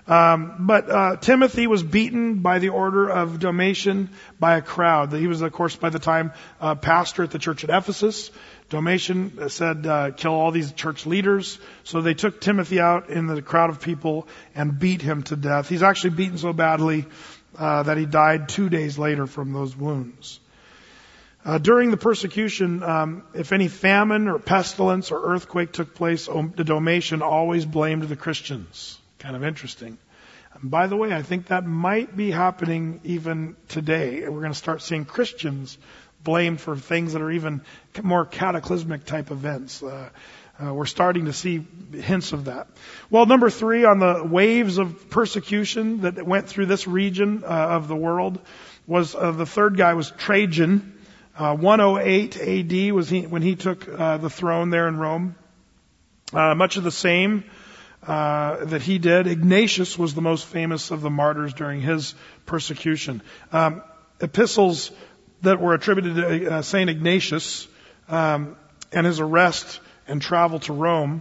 But Timothy was beaten by the order of Domitian by a crowd. He was, of course, by the time pastor at the church at Ephesus. Domitian said, kill all these church leaders. So they took Timothy out in the crowd of people and beat him to death. He's actually beaten so badly that he died 2 days later from those wounds. During the persecution, if any famine or pestilence or earthquake took place, the Domitian always blamed the Christians. Kind of interesting. And by the way, I think that might be happening even today. We're going to start seeing Christians blamed for things that are even more cataclysmic type events. We're starting to see hints of that. Well, number 3 on the waves of persecution that went through this region of the world was the third guy was Trajan. 108 AD was when he took the throne there in Rome. Much of the same that he did. Ignatius was the most famous of the martyrs during his persecution. Epistles that were attributed to Saint Ignatius and his arrest and travel to Rome,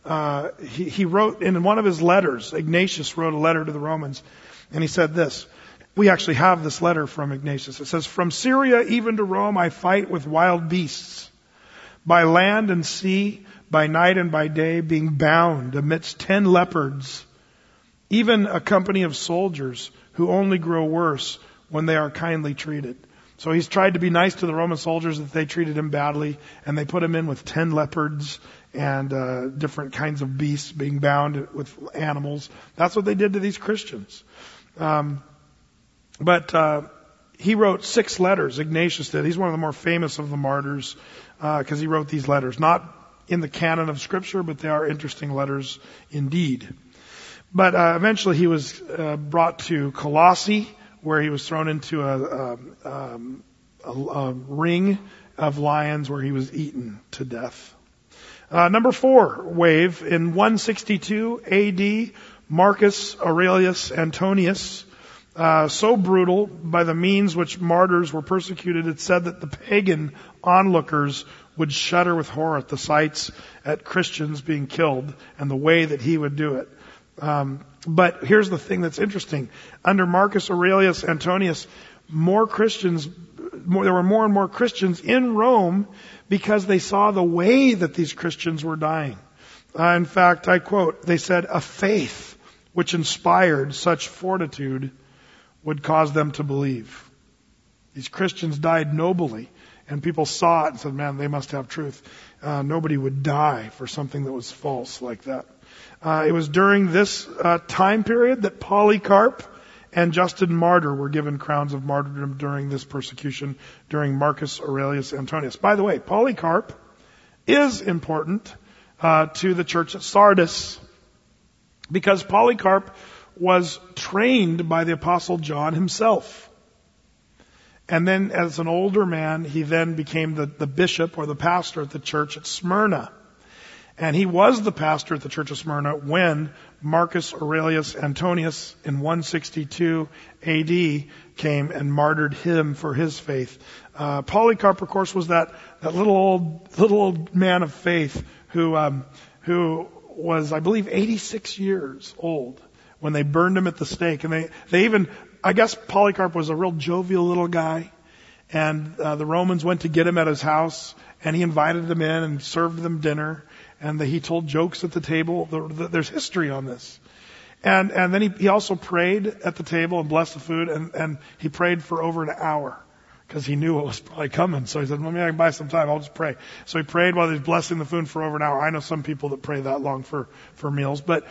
he wrote in one of his letters, Ignatius wrote a letter to the Romans, and he said this. We actually have this letter from Ignatius. It says, "From Syria even to Rome I fight with wild beasts, by land and sea, by night and by day, being bound amidst 10 leopards, even a company of soldiers who only grow worse when they are kindly treated." So he's tried to be nice to the Roman soldiers that they treated him badly, and they put him in with 10 leopards and different kinds of beasts being bound with animals. That's what they did to these Christians. But he wrote 6 letters, Ignatius did. He's one of the more famous of the martyrs because he wrote these letters. Not in the canon of Scripture, but they are interesting letters indeed. But eventually he was brought to Colossae, where he was thrown into a ring of lions where he was eaten to death. Number 4 wave, in 162 AD, Marcus Aurelius Antonius, so brutal by the means which martyrs were persecuted, it said that the pagan onlookers would shudder with horror at the sights at Christians being killed and the way that he would do it. But here's the thing that's interesting. Under Marcus Aurelius Antonius, there were more and more Christians in Rome because they saw the way that these Christians were dying. In fact, I quote, they said, a faith which inspired such fortitude would cause them to believe. These Christians died nobly, and people saw it and said, man, they must have truth. Nobody would die for something that was false like that. It was during this time period that Polycarp and Justin Martyr were given crowns of martyrdom during this persecution during Marcus Aurelius Antonius. By the way, Polycarp is important to the church at Sardis because Polycarp was trained by the Apostle John himself. And then as an older man, he then became the bishop or the pastor at the church at Smyrna. And he was the pastor at the church of Smyrna when Marcus Aurelius Antonius in 162 AD came and martyred him for his faith. Polycarp, of course, was that little old man of faith who was, I believe, 86 years old when they burned him at the stake. And they even, I guess Polycarp was a real jovial little guy. And the Romans went to get him at his house, and he invited them in and served them dinner. And he told jokes at the table. There's history on this. And then he also prayed at the table and blessed the food. And he prayed for over an hour because he knew what was probably coming. So he said, maybe I can buy some time. I'll just pray. So he prayed while he was blessing the food for over an hour. I know some people that pray that long for meals. But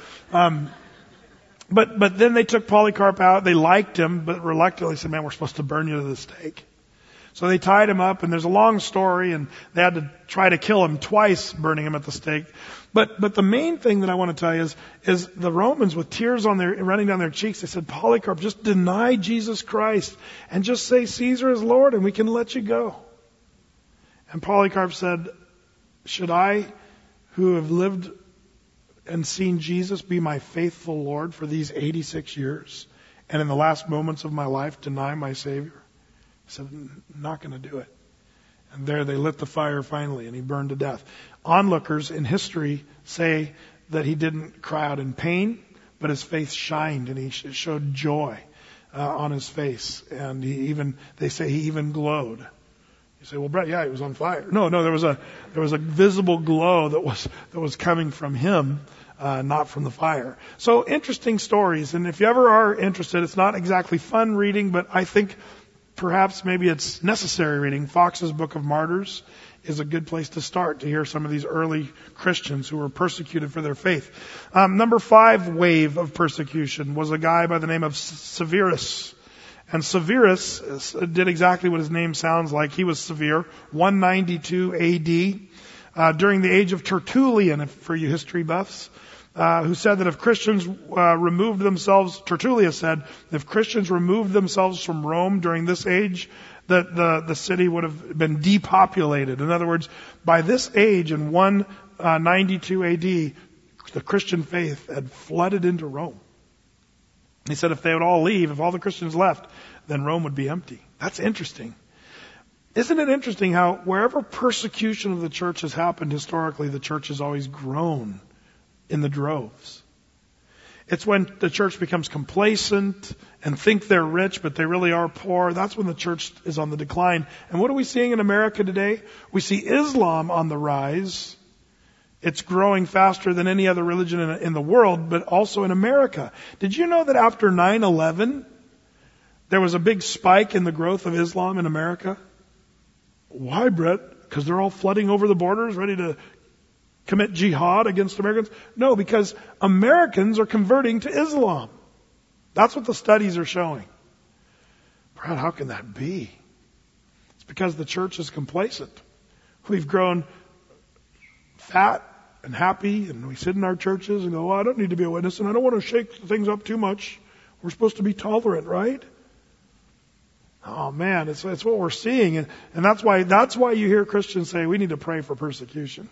then they took Polycarp out. They liked him, but reluctantly said, man, we're supposed to burn you to the stake. So they tied him up, and there's a long story, and they had to try to kill him twice, burning him at the stake. But the main thing that I want to tell you is the Romans, with tears running down their cheeks, they said, Polycarp, just deny Jesus Christ and just say Caesar is Lord, and we can let you go. And Polycarp said, should I, who have lived and seen Jesus be my faithful Lord for these 86 years, and in the last moments of my life deny my Savior? He said, not going to do it. And there they lit the fire finally, and he burned to death. Onlookers in history say that he didn't cry out in pain, but his face shined, and he showed joy on his face. And they say he even glowed. You say, well, Brett, yeah, he was on fire. No, there was a visible glow that was coming from him, not from the fire. So interesting stories. And if you ever are interested, it's not exactly fun reading, but I think perhaps maybe it's necessary reading. Fox's Book of Martyrs is a good place to start to hear some of these early Christians who were persecuted for their faith. Number 5 wave of persecution was a guy by the name of Severus. And Severus did exactly what his name sounds like. He was severe. 192 AD, during the age of Tertullian, for you history buffs, who said that if Christians Tertullian said, if Christians removed themselves from Rome during this age, that the city would have been depopulated. In other words, by this age in 192 AD, the Christian faith had flooded into Rome. He said if they would all leave, if all the Christians left, then Rome would be empty. That's interesting. Isn't it interesting how wherever persecution of the church has happened historically, the church has always grown in the droves? It's when the church becomes complacent and think they're rich, but they really are poor. That's when the church is on the decline. And what are we seeing in America today? We see Islam on the rise. It's growing faster than any other religion in the world, but also in America. Did you know that after 9/11, there was a big spike in the growth of Islam in America? Why, Brett? Because they're all flooding over the borders, ready to commit jihad against Americans? No, because Americans are converting to Islam. That's what the studies are showing. Brad, how can that be? It's because the church is complacent. We've grown fat and happy, and we sit in our churches and go, I don't need to be a witness, and I don't want to shake things up too much. We're supposed to be tolerant, right? Oh man, it's what we're seeing, and that's why you hear Christians say we need to pray for persecution.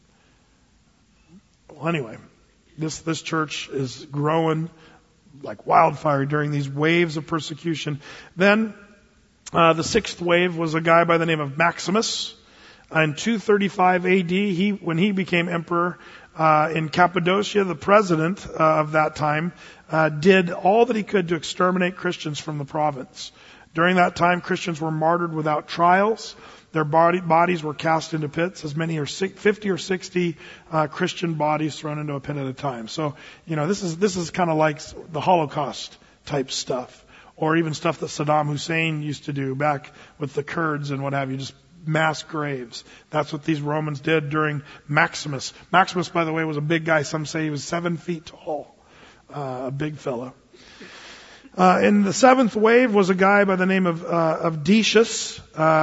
Well, anyway, this church is growing like wildfire during these waves of persecution. Then the 6th wave was a guy by the name of Maximus. In 235 AD, when he became emperor, In Cappadocia, the president of that time did all that he could to exterminate Christians from the province. During that time, Christians were martyred without trials. Their bodies were cast into pits, as many as 50 or 60 Christian bodies thrown into a pit at a time. So, this is kind of like the Holocaust type stuff, or even stuff that Saddam Hussein used to do back with the Kurds and what have you, just mass graves. That's what these Romans did during Maximus. Maximus, by the way, was a big guy. Some say he was 7 feet tall, a big fellow. In the seventh wave was a guy by the name of Decius,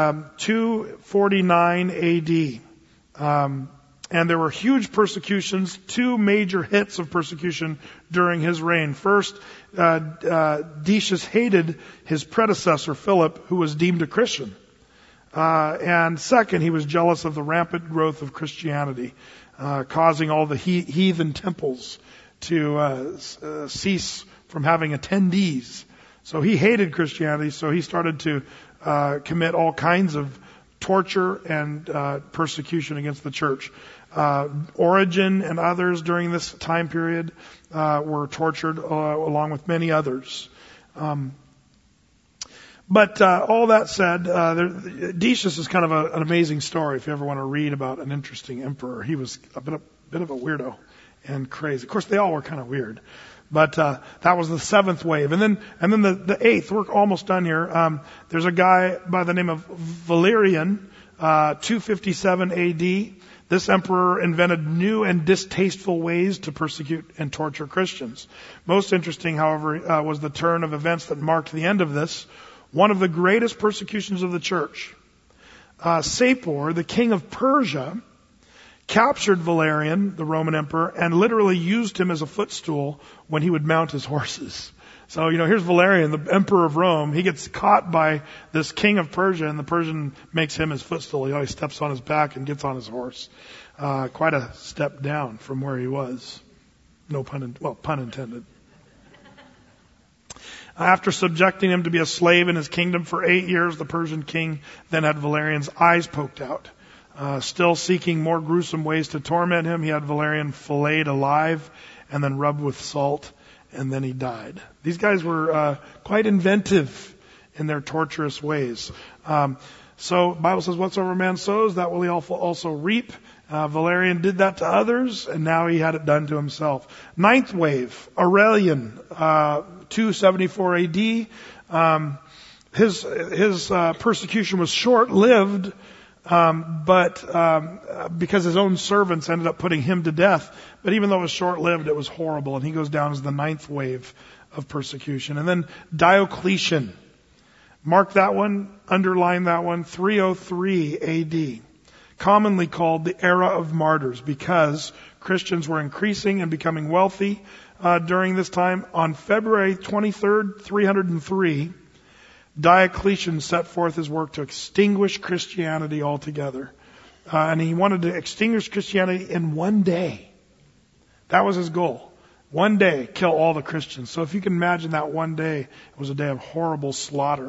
249 AD. And there were huge persecutions, 2 major hits of persecution during his reign. First, Decius hated his predecessor, Philip, who was deemed a Christian. And second, he was jealous of the rampant growth of Christianity, causing all the heathen temples to cease from having attendees. So he hated Christianity, so he started to commit all kinds of torture and persecution against the church. Origen and others during this time period were tortured along with many others. But all that said, Decius is kind of an amazing story if you ever want to read about an interesting emperor. He was a bit of a weirdo and crazy. Of course, they all were kind of weird. But that was the seventh wave. And then the eighth, we're almost done here. There's a guy by the name of Valerian, 257 AD. This emperor invented new and distasteful ways to persecute and torture Christians. Most interesting, however, was the turn of events that marked the end of this. One of the greatest persecutions of the church. Sapor, the king of Persia, captured Valerian, the Roman emperor, and literally used him as a footstool when he would mount his horses. So, here's Valerian, the emperor of Rome. He gets caught by this king of Persia, and the Persian makes him his footstool. He always steps on his back and gets on his horse. Quite a step down from where he was. Pun intended. After subjecting him to be a slave in his kingdom for 8 years, the Persian king then had Valerian's eyes poked out. Still seeking more gruesome ways to torment him, he had Valerian filleted alive and then rubbed with salt, and then he died. These guys were quite inventive in their torturous ways. So the Bible says, whatsoever a man sows, that will he also reap. Valerian did that to others, and now he had it done to himself. Ninth wave, Aurelian, 274 AD. His persecution was short-lived, but because his own servants ended up putting him to death. But even though it was short-lived, it was horrible, and he goes down as the ninth wave of persecution. And then Diocletian. Mark that one, underline that one, 303 AD. Commonly called the era of martyrs because Christians were increasing and becoming wealthy during this time. On February 23rd, 303, Diocletian set forth his work to extinguish Christianity altogether. And he wanted to extinguish Christianity in one day. That was his goal. One day, kill all the Christians. So if you can imagine that one day, it was a day of horrible slaughter.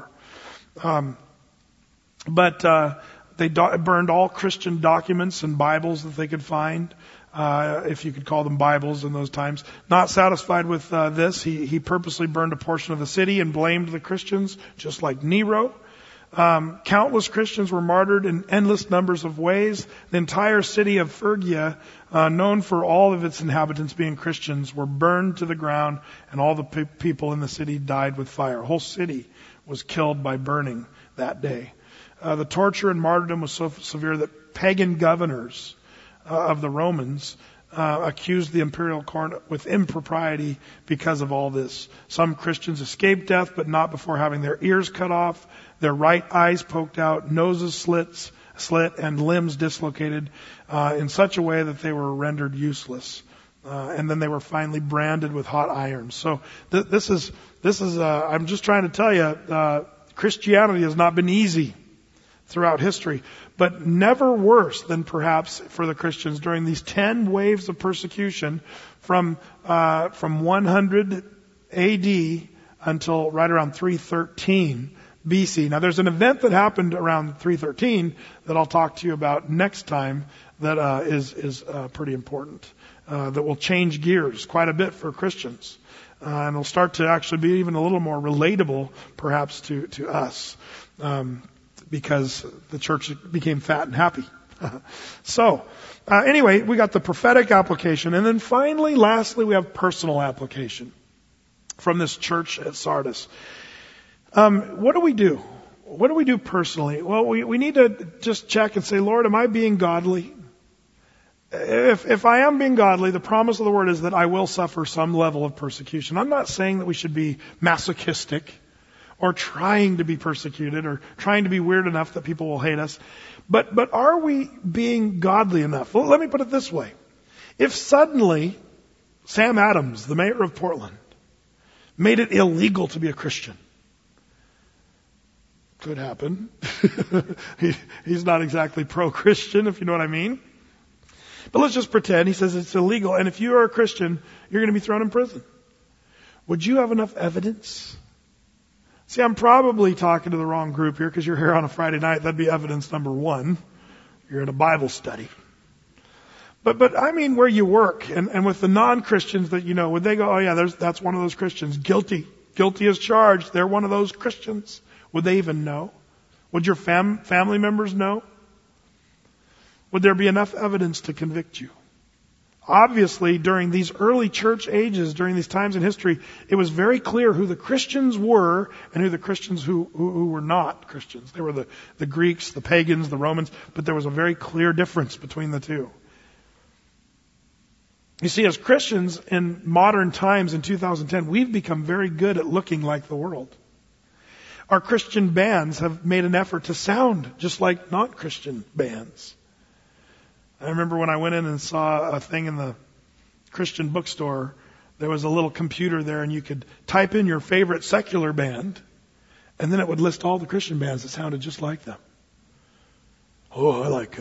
They burned all Christian documents and Bibles that they could find, if you could call them Bibles in those times. Not satisfied with this, he purposely burned a portion of the city and blamed the Christians, just like Nero. Countless Christians were martyred in endless numbers of ways. The entire city of Phrygia, known for all of its inhabitants being Christians, were burned to the ground, and all the people in the city died with fire. A whole city was killed by burning that day. The torture and martyrdom was so severe that pagan governors of the Romans accused the imperial court with impropriety because of all this. Some Christians escaped death, but not before having their ears cut off, their right eyes poked out, noses slit, and limbs dislocated in such a way that they were rendered useless. And then they were finally branded with hot irons. So this is. I'm just trying to tell you, Christianity has not been easy throughout history, but never worse than perhaps for the Christians during these 10 waves of persecution from 100 AD until right around 313 BC. Now there's an event that happened around 313 that I'll talk to you about next time that is pretty important, that will change gears quite a bit for Christians. And it'll start to actually be even a little more relatable, perhaps, to us, because the church became fat and happy. So, anyway, we got the prophetic application. And then finally, lastly, we have personal application from this church at Sardis. What do we do? What do we do personally? Well, we need to just check and say, Lord, am I being godly? If I am being godly, the promise of the word is that I will suffer some level of persecution. I'm not saying that we should be masochistic or trying to be persecuted or trying to be weird enough that people will hate us. But are we being godly enough? Well, let me put it this way. If suddenly Sam Adams, the mayor of Portland, made it illegal to be a Christian, could happen. He's not exactly pro-Christian, if you know what I mean. But let's just pretend he says it's illegal, and if you are a Christian, you're going to be thrown in prison. Would you have enough evidence? See, I'm probably talking to the wrong group here because you're here on a Friday night. That'd be evidence number one. You're in a Bible study. But I mean where you work and with the non-Christians that you know, would they go, oh yeah, that's one of those Christians. Guilty as charged. They're one of those Christians. Would they even know? Would your family members know? Would there be enough evidence to convict you? Obviously, during these early church ages, during these times in history, it was very clear who the Christians were and who the Christians who were not Christians. They were the Greeks, the pagans, the Romans, but there was a very clear difference between the two. You see, as Christians in modern times in 2010, we've become very good at looking like the world. Our Christian bands have made an effort to sound just like non-Christian bands. I remember when I went in and saw a thing in the Christian bookstore, there was a little computer there and you could type in your favorite secular band and then it would list all the Christian bands that sounded just like them. Oh, I like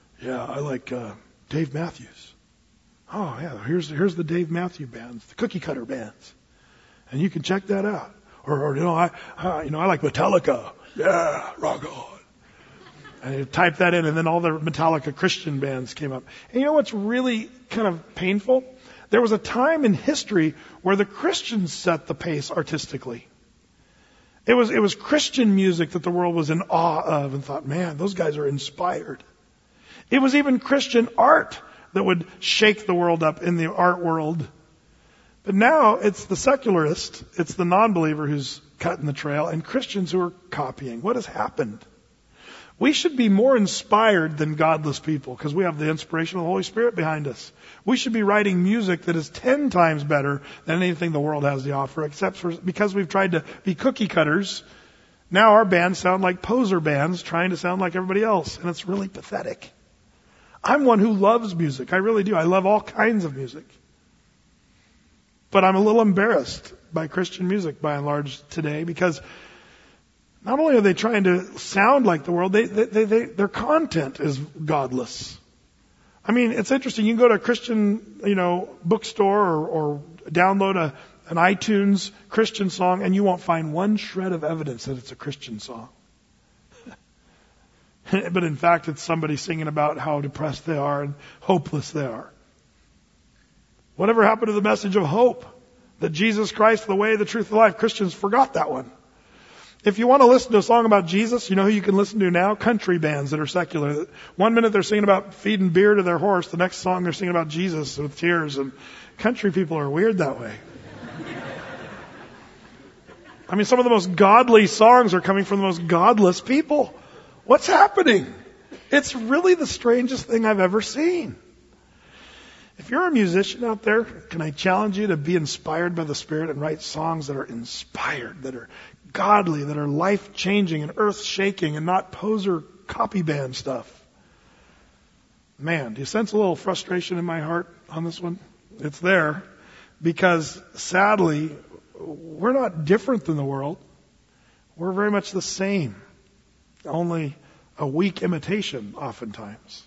Dave Matthews. Oh yeah, here's the Dave Matthews bands, the Cookie Cutter bands. And you can check that out. Or I like Metallica. Yeah, rock on. And you type that in, and then all the Metallica Christian bands came up. And you know what's really kind of painful? There was a time in history where the Christians set the pace artistically. It was Christian music that the world was in awe of and thought, man, those guys are inspired. It was even Christian art that would shake the world up in the art world. But now it's the secularist, it's the non-believer who's cutting the trail, and Christians who are copying. What has happened? We should be more inspired than godless people because we have the inspiration of the Holy Spirit behind us. We should be writing music that is 10 times better than anything the world has to offer, because we've tried to be cookie cutters. Now our bands sound like poser bands trying to sound like everybody else, and it's really pathetic. I'm one who loves music. I really do. I love all kinds of music. But I'm a little embarrassed by Christian music by and large today because not only are they trying to sound like the world, their content is godless. I mean, it's interesting. You can go to a Christian, bookstore or download an iTunes Christian song and you won't find one shred of evidence that it's a Christian song. But in fact, it's somebody singing about how depressed they are and hopeless they are. Whatever happened to the message of hope? That Jesus Christ, the way, the truth, the life. Christians forgot that one. If you want to listen to a song about Jesus, you know who you can listen to now? Country bands that are secular. 1 minute they're singing about feeding beer to their horse. The next song they're singing about Jesus with tears. And country people are weird that way. I mean, some of the most godly songs are coming from the most godless people. What's happening? It's really the strangest thing I've ever seen. If you're a musician out there, can I challenge you to be inspired by the Spirit and write songs that are inspired, that are godly, that are life-changing and earth-shaking and not poser copy band stuff? Man, do you sense a little frustration in my heart on this one? It's there because, sadly, we're not different than the world. We're very much the same, only a weak imitation oftentimes.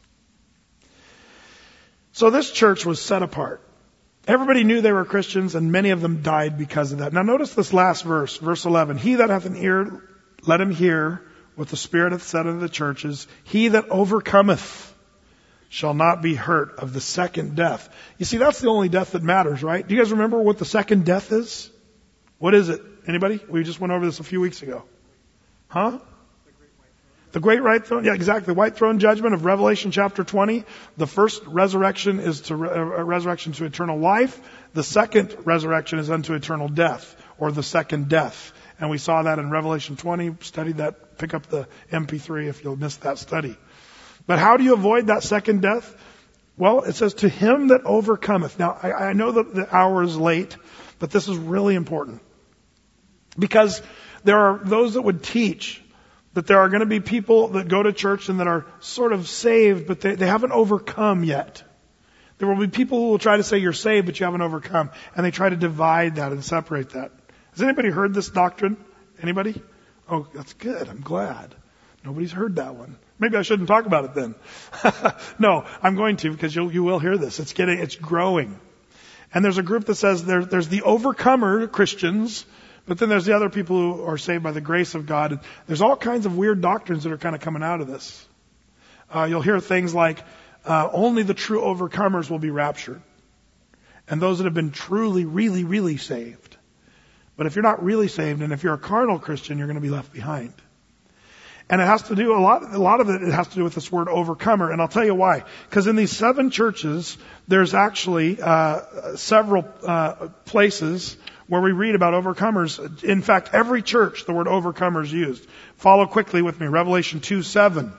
So this church was set apart. Everybody knew they were Christians, and many of them died because of that. Now notice this last verse, verse 11. He that hath an ear, let him hear what the Spirit hath said unto the churches. He that overcometh shall not be hurt of the second death. You see, that's the only death that matters, right? Do you guys remember what the second death is? What is it? Anybody? We just went over this a few weeks ago. Huh? The great white throne? Yeah, exactly. White throne judgment of Revelation chapter 20. The first resurrection is to resurrection to eternal life. The second resurrection is unto eternal death, or the second death. And we saw that in Revelation 20. Studied that. Pick up the MP3 if you'll miss that study. But how do you avoid that second death? Well, it says, to him that overcometh. Now, I know that the hour is late, but this is really important. Because there are those that would teach that there are going to be people that go to church and that are sort of saved, but they haven't overcome yet. There will be people who will try to say you're saved, but you haven't overcome. And they try to divide that and separate that. Has anybody heard this doctrine? Anybody? Oh, that's good. I'm glad. Nobody's heard that one. Maybe I shouldn't talk about it then. No, I'm going to, because you will hear this. It's growing. And there's a group that says there's the overcomer Christians, but then there's the other people who are saved by the grace of God. And there's all kinds of weird doctrines that are kind of coming out of this. You'll hear things like, only the true overcomers will be raptured. And those that have been truly, really, really saved. But if you're not really saved, and if you're a carnal Christian, you're going to be left behind. And it has to do, a lot of it has to do with this word overcomer. And I'll tell you why. Because in these 7 churches, there's actually several places where we read about overcomers. In fact, every church, the word overcomer is used. Follow quickly with me. Revelation 2:7.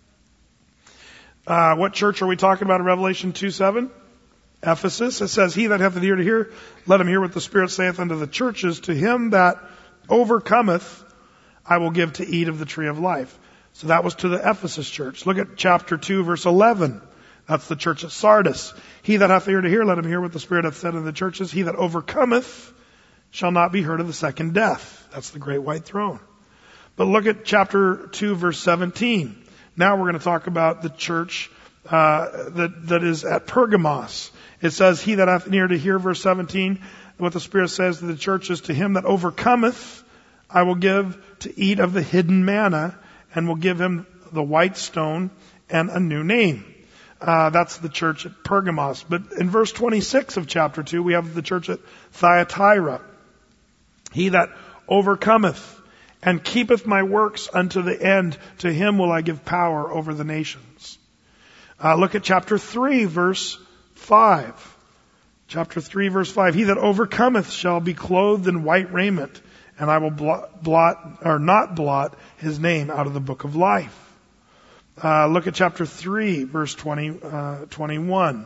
What church are we talking about in Revelation 2:7? Ephesus. It says, he that hath an ear to hear, let him hear what the Spirit saith unto the churches. To him that overcometh, I will give to eat of the tree of life. So that was to the Ephesus church. Look at chapter 2, verse 11. That's the church at Sardis. He that hath ear to hear, let him hear what the Spirit hath said unto the churches. He that overcometh shall not be hurt of the second death. That's the great white throne. But look at chapter 2, verse 17. Now we're going to talk about the church that is at Pergamos. It says, he that hath an ear to hear, verse 17, what the Spirit says to the churches, to him that overcometh, I will give to eat of the hidden manna, and will give him the white stone and a new name. That's the church at Pergamos. But in verse 26 of chapter 2, we have the church at Thyatira. He that overcometh and keepeth my works unto the end, to him will I give power over the nations. Look at chapter 3, verse 5. Chapter 3, verse 5. He that overcometh shall be clothed in white raiment, and I will not blot his name out of the book of life. Look at chapter 3, verse 21.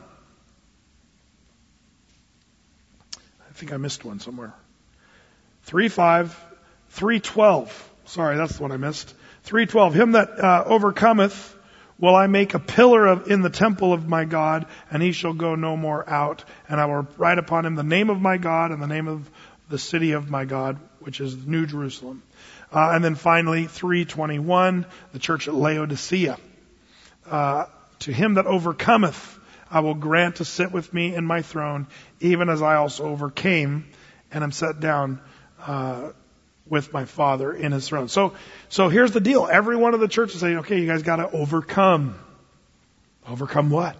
I think I missed one somewhere. 3:5, 3:12. Sorry, that's the one I missed. 3:12. Him that overcometh will I make a pillar in the temple of my God, and he shall go no more out. And I will write upon him the name of my God and the name of the city of my God, which is New Jerusalem. And then finally, 3:21, the church at Laodicea. To him that overcometh, I will grant to sit with me in my throne, even as I also overcame and am set down with my Father in his throne. So here's the deal. Every one of the churches saying, okay, you guys got to overcome. Overcome what?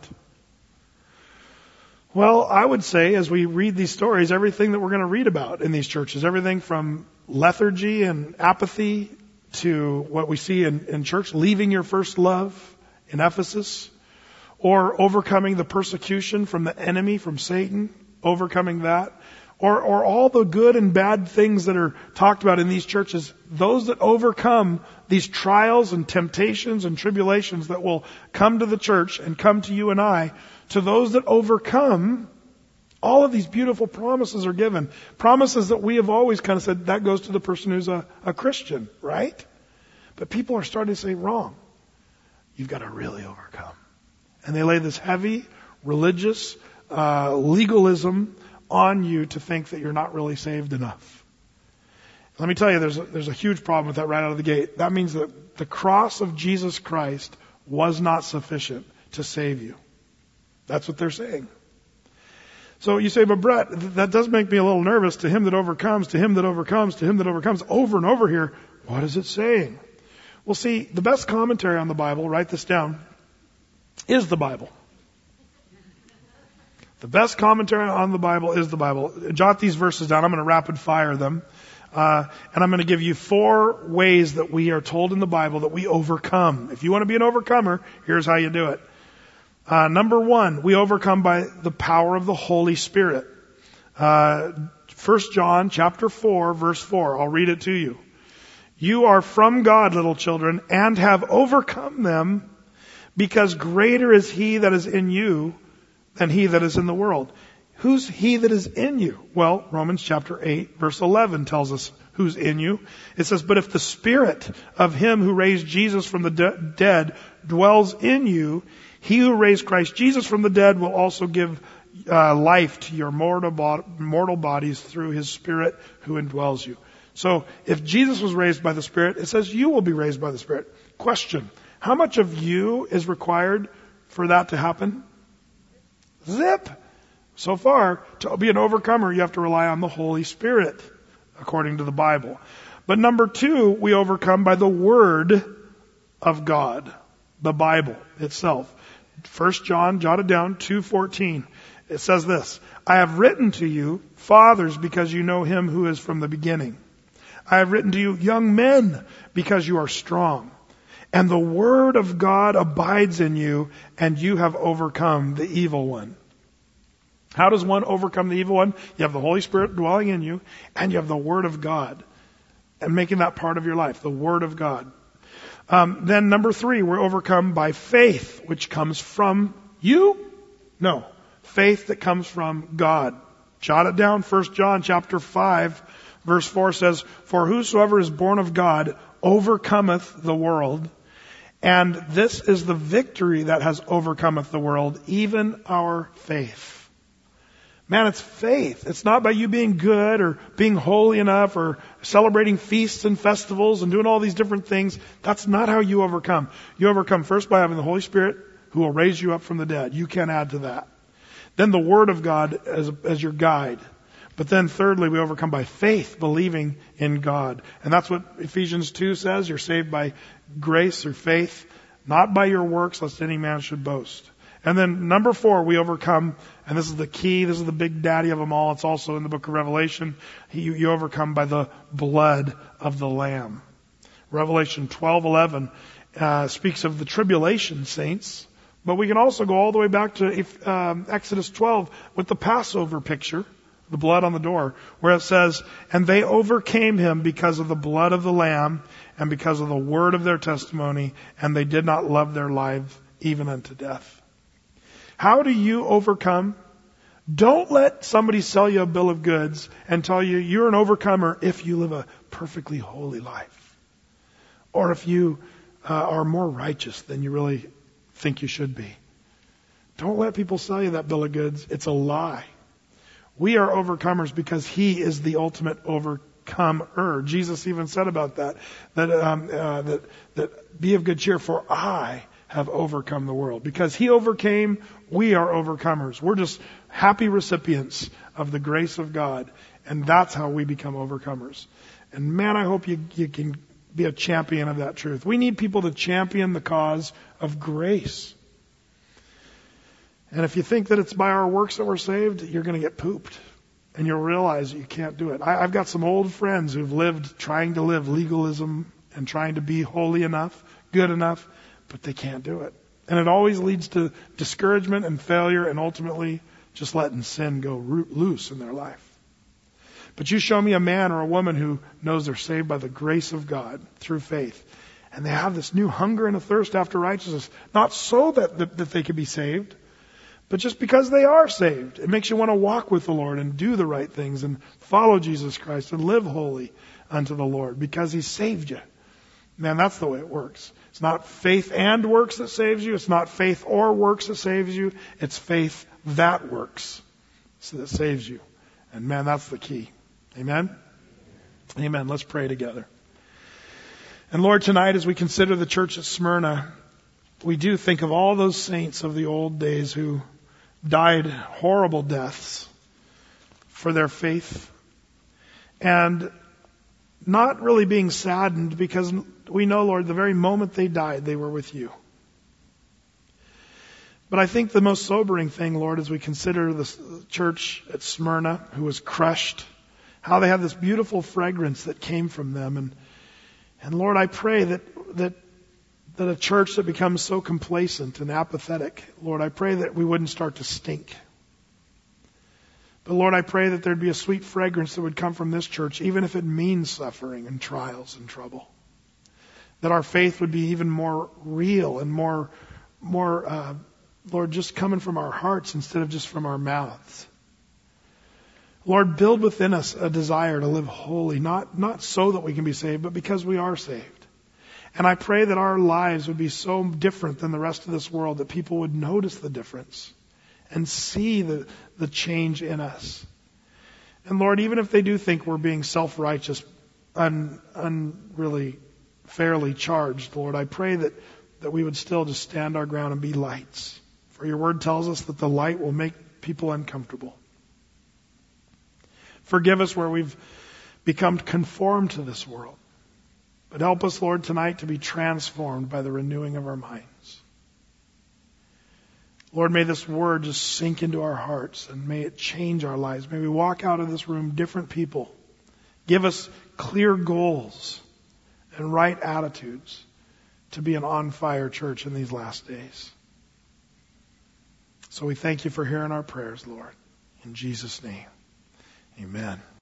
Well, I would say as we read these stories, everything that we're going to read about in these churches, everything from lethargy and apathy to what we see in church, leaving your first love in Ephesus, or overcoming the persecution from the enemy, from Satan, overcoming that, or all the good and bad things that are talked about in these churches, those that overcome these trials and temptations and tribulations that will come to the church and come to you and I, to those that overcome, all of these beautiful promises are given. Promises that we have always kind of said, that goes to the person who's a Christian, right? But people are starting to say, wrong. You've got to really overcome. And they lay this heavy religious legalism on you to think that you're not really saved enough. Let me tell you, there's a huge problem with that right out of the gate. That means that the cross of Jesus Christ was not sufficient to save you. That's what they're saying. So you say, but Brett, that does make me a little nervous. To him that overcomes, to him that overcomes, to him that overcomes, over and over here. What is it saying? Well, see, the best commentary on the Bible, write this down, is the Bible. The best commentary on the Bible is the Bible. Jot these verses down. I'm going to rapid fire them. And I'm going to give you 4 ways that we are told in the Bible that we overcome. If you want to be an overcomer, here's how you do it. Number 1, we overcome by the power of the Holy Spirit. 1 John chapter 4, verse 4. I'll read it to you. You are from God, little children, and have overcome them, because greater is He that is in you than he that is in the world. Who's he that is in you? Well, Romans chapter 8, verse 11 tells us who's in you. It says, but if the Spirit of Him who raised Jesus from the dead dwells in you, He who raised Christ Jesus from the dead will also give life to your mortal bodies through His Spirit who indwells you. So if Jesus was raised by the Spirit, it says you will be raised by the Spirit. Question: how much of you is required for that to happen? Zip! So far, to be an overcomer, you have to rely on the Holy Spirit, according to the Bible. But number 2, we overcome by the Word of God, the Bible itself. 1 John, jot it down, 2:14. It says this: I have written to you, fathers, because you know Him who is from the beginning. I have written to you, young men, because you are strong. And the Word of God abides in you, and you have overcome the evil one. How does one overcome the evil one? You have the Holy Spirit dwelling in you, and you have the Word of God, and making that part of your life, the Word of God. Then number 3, we're overcome by faith, which comes from you? No. Faith that comes from God. Jot it down. 1 John chapter 5, verse 4 says, for whosoever is born of God overcometh the world. And this is the victory that has overcometh the world, even our faith. Man, it's faith. It's not by you being good or being holy enough or celebrating feasts and festivals and doing all these different things. That's not how you overcome. You overcome first by having the Holy Spirit who will raise you up from the dead. You can't add to that. Then the Word of God as your guide. But then thirdly, we overcome by faith, believing in God. And that's what Ephesians 2 says. You're saved by grace or faith, not by your works, lest any man should boast. And then number 4, we overcome, and this is the key, this is the big daddy of them all. It's also in the book of Revelation. You overcome by the blood of the Lamb. Revelation 12:11 speaks of the tribulation saints. But we can also go all the way back to Exodus 12 with the Passover picture, the blood on the door, where it says, and they overcame him because of the blood of the Lamb and because of the word of their testimony, and they did not love their lives even unto death. How do you overcome? Don't let somebody sell you a bill of goods and tell you you're an overcomer if you live a perfectly holy life. Or if you are more righteous than you really think you should be. Don't let people sell you that bill of goods. It's a lie. We are overcomers because He is the ultimate overcomer. Jesus even said about that be of good cheer, for I have overcome the world. Because He overcame, we are overcomers. We're just happy recipients of the grace of God. And that's how we become overcomers. And man, I hope you can be a champion of that truth. We need people to champion the cause of grace. And if you think that it's by our works that we're saved, you're going to get pooped. And you'll realize that you can't do it. I've got some old friends who've lived trying to live legalism and trying to be holy enough, good enough, but they can't do it. And it always leads to discouragement and failure and ultimately just letting sin go loose in their life. But you show me a man or a woman who knows they're saved by the grace of God through faith. And they have this new hunger and a thirst after righteousness. Not so that they could be saved, but just because they are saved. It makes you want to walk with the Lord and do the right things and follow Jesus Christ and live holy unto the Lord because He saved you. Man, that's the way it works. It's not faith and works that saves you. It's not faith or works that saves you. It's faith that works so that saves you. And man, that's the key. Amen? Amen. Let's pray together. And Lord, tonight as we consider the church at Smyrna, we do think of all those saints of the old days who died horrible deaths for their faith. And not really being saddened because we know, Lord, the very moment they died, they were with you. But I think the most sobering thing, Lord, as we consider the church at Smyrna who was crushed, how they had this beautiful fragrance that came from them. And Lord, I pray that a church that becomes so complacent and apathetic, Lord, I pray that we wouldn't start to stink. But Lord, I pray that there'd be a sweet fragrance that would come from this church, even if it means suffering and trials and trouble. That our faith would be even more real and more, Lord, just coming from our hearts instead of just from our mouths. Lord, build within us a desire to live holy, not so that we can be saved, but because we are saved. And I pray that our lives would be so different than the rest of this world that people would notice the difference and see the change in us. And Lord, even if they do think we're being self-righteous, really fairly charged, Lord, I pray that we would still just stand our ground and be lights. For your word tells us that the light will make people uncomfortable. Forgive us where we've become conformed to this world. But help us, Lord, tonight to be transformed by the renewing of our minds. Lord, may this word just sink into our hearts and may it change our lives. May we walk out of this room different people. Give us clear goals and right attitudes to be an on-fire church in these last days. So we thank you for hearing our prayers, Lord. In Jesus' name, amen.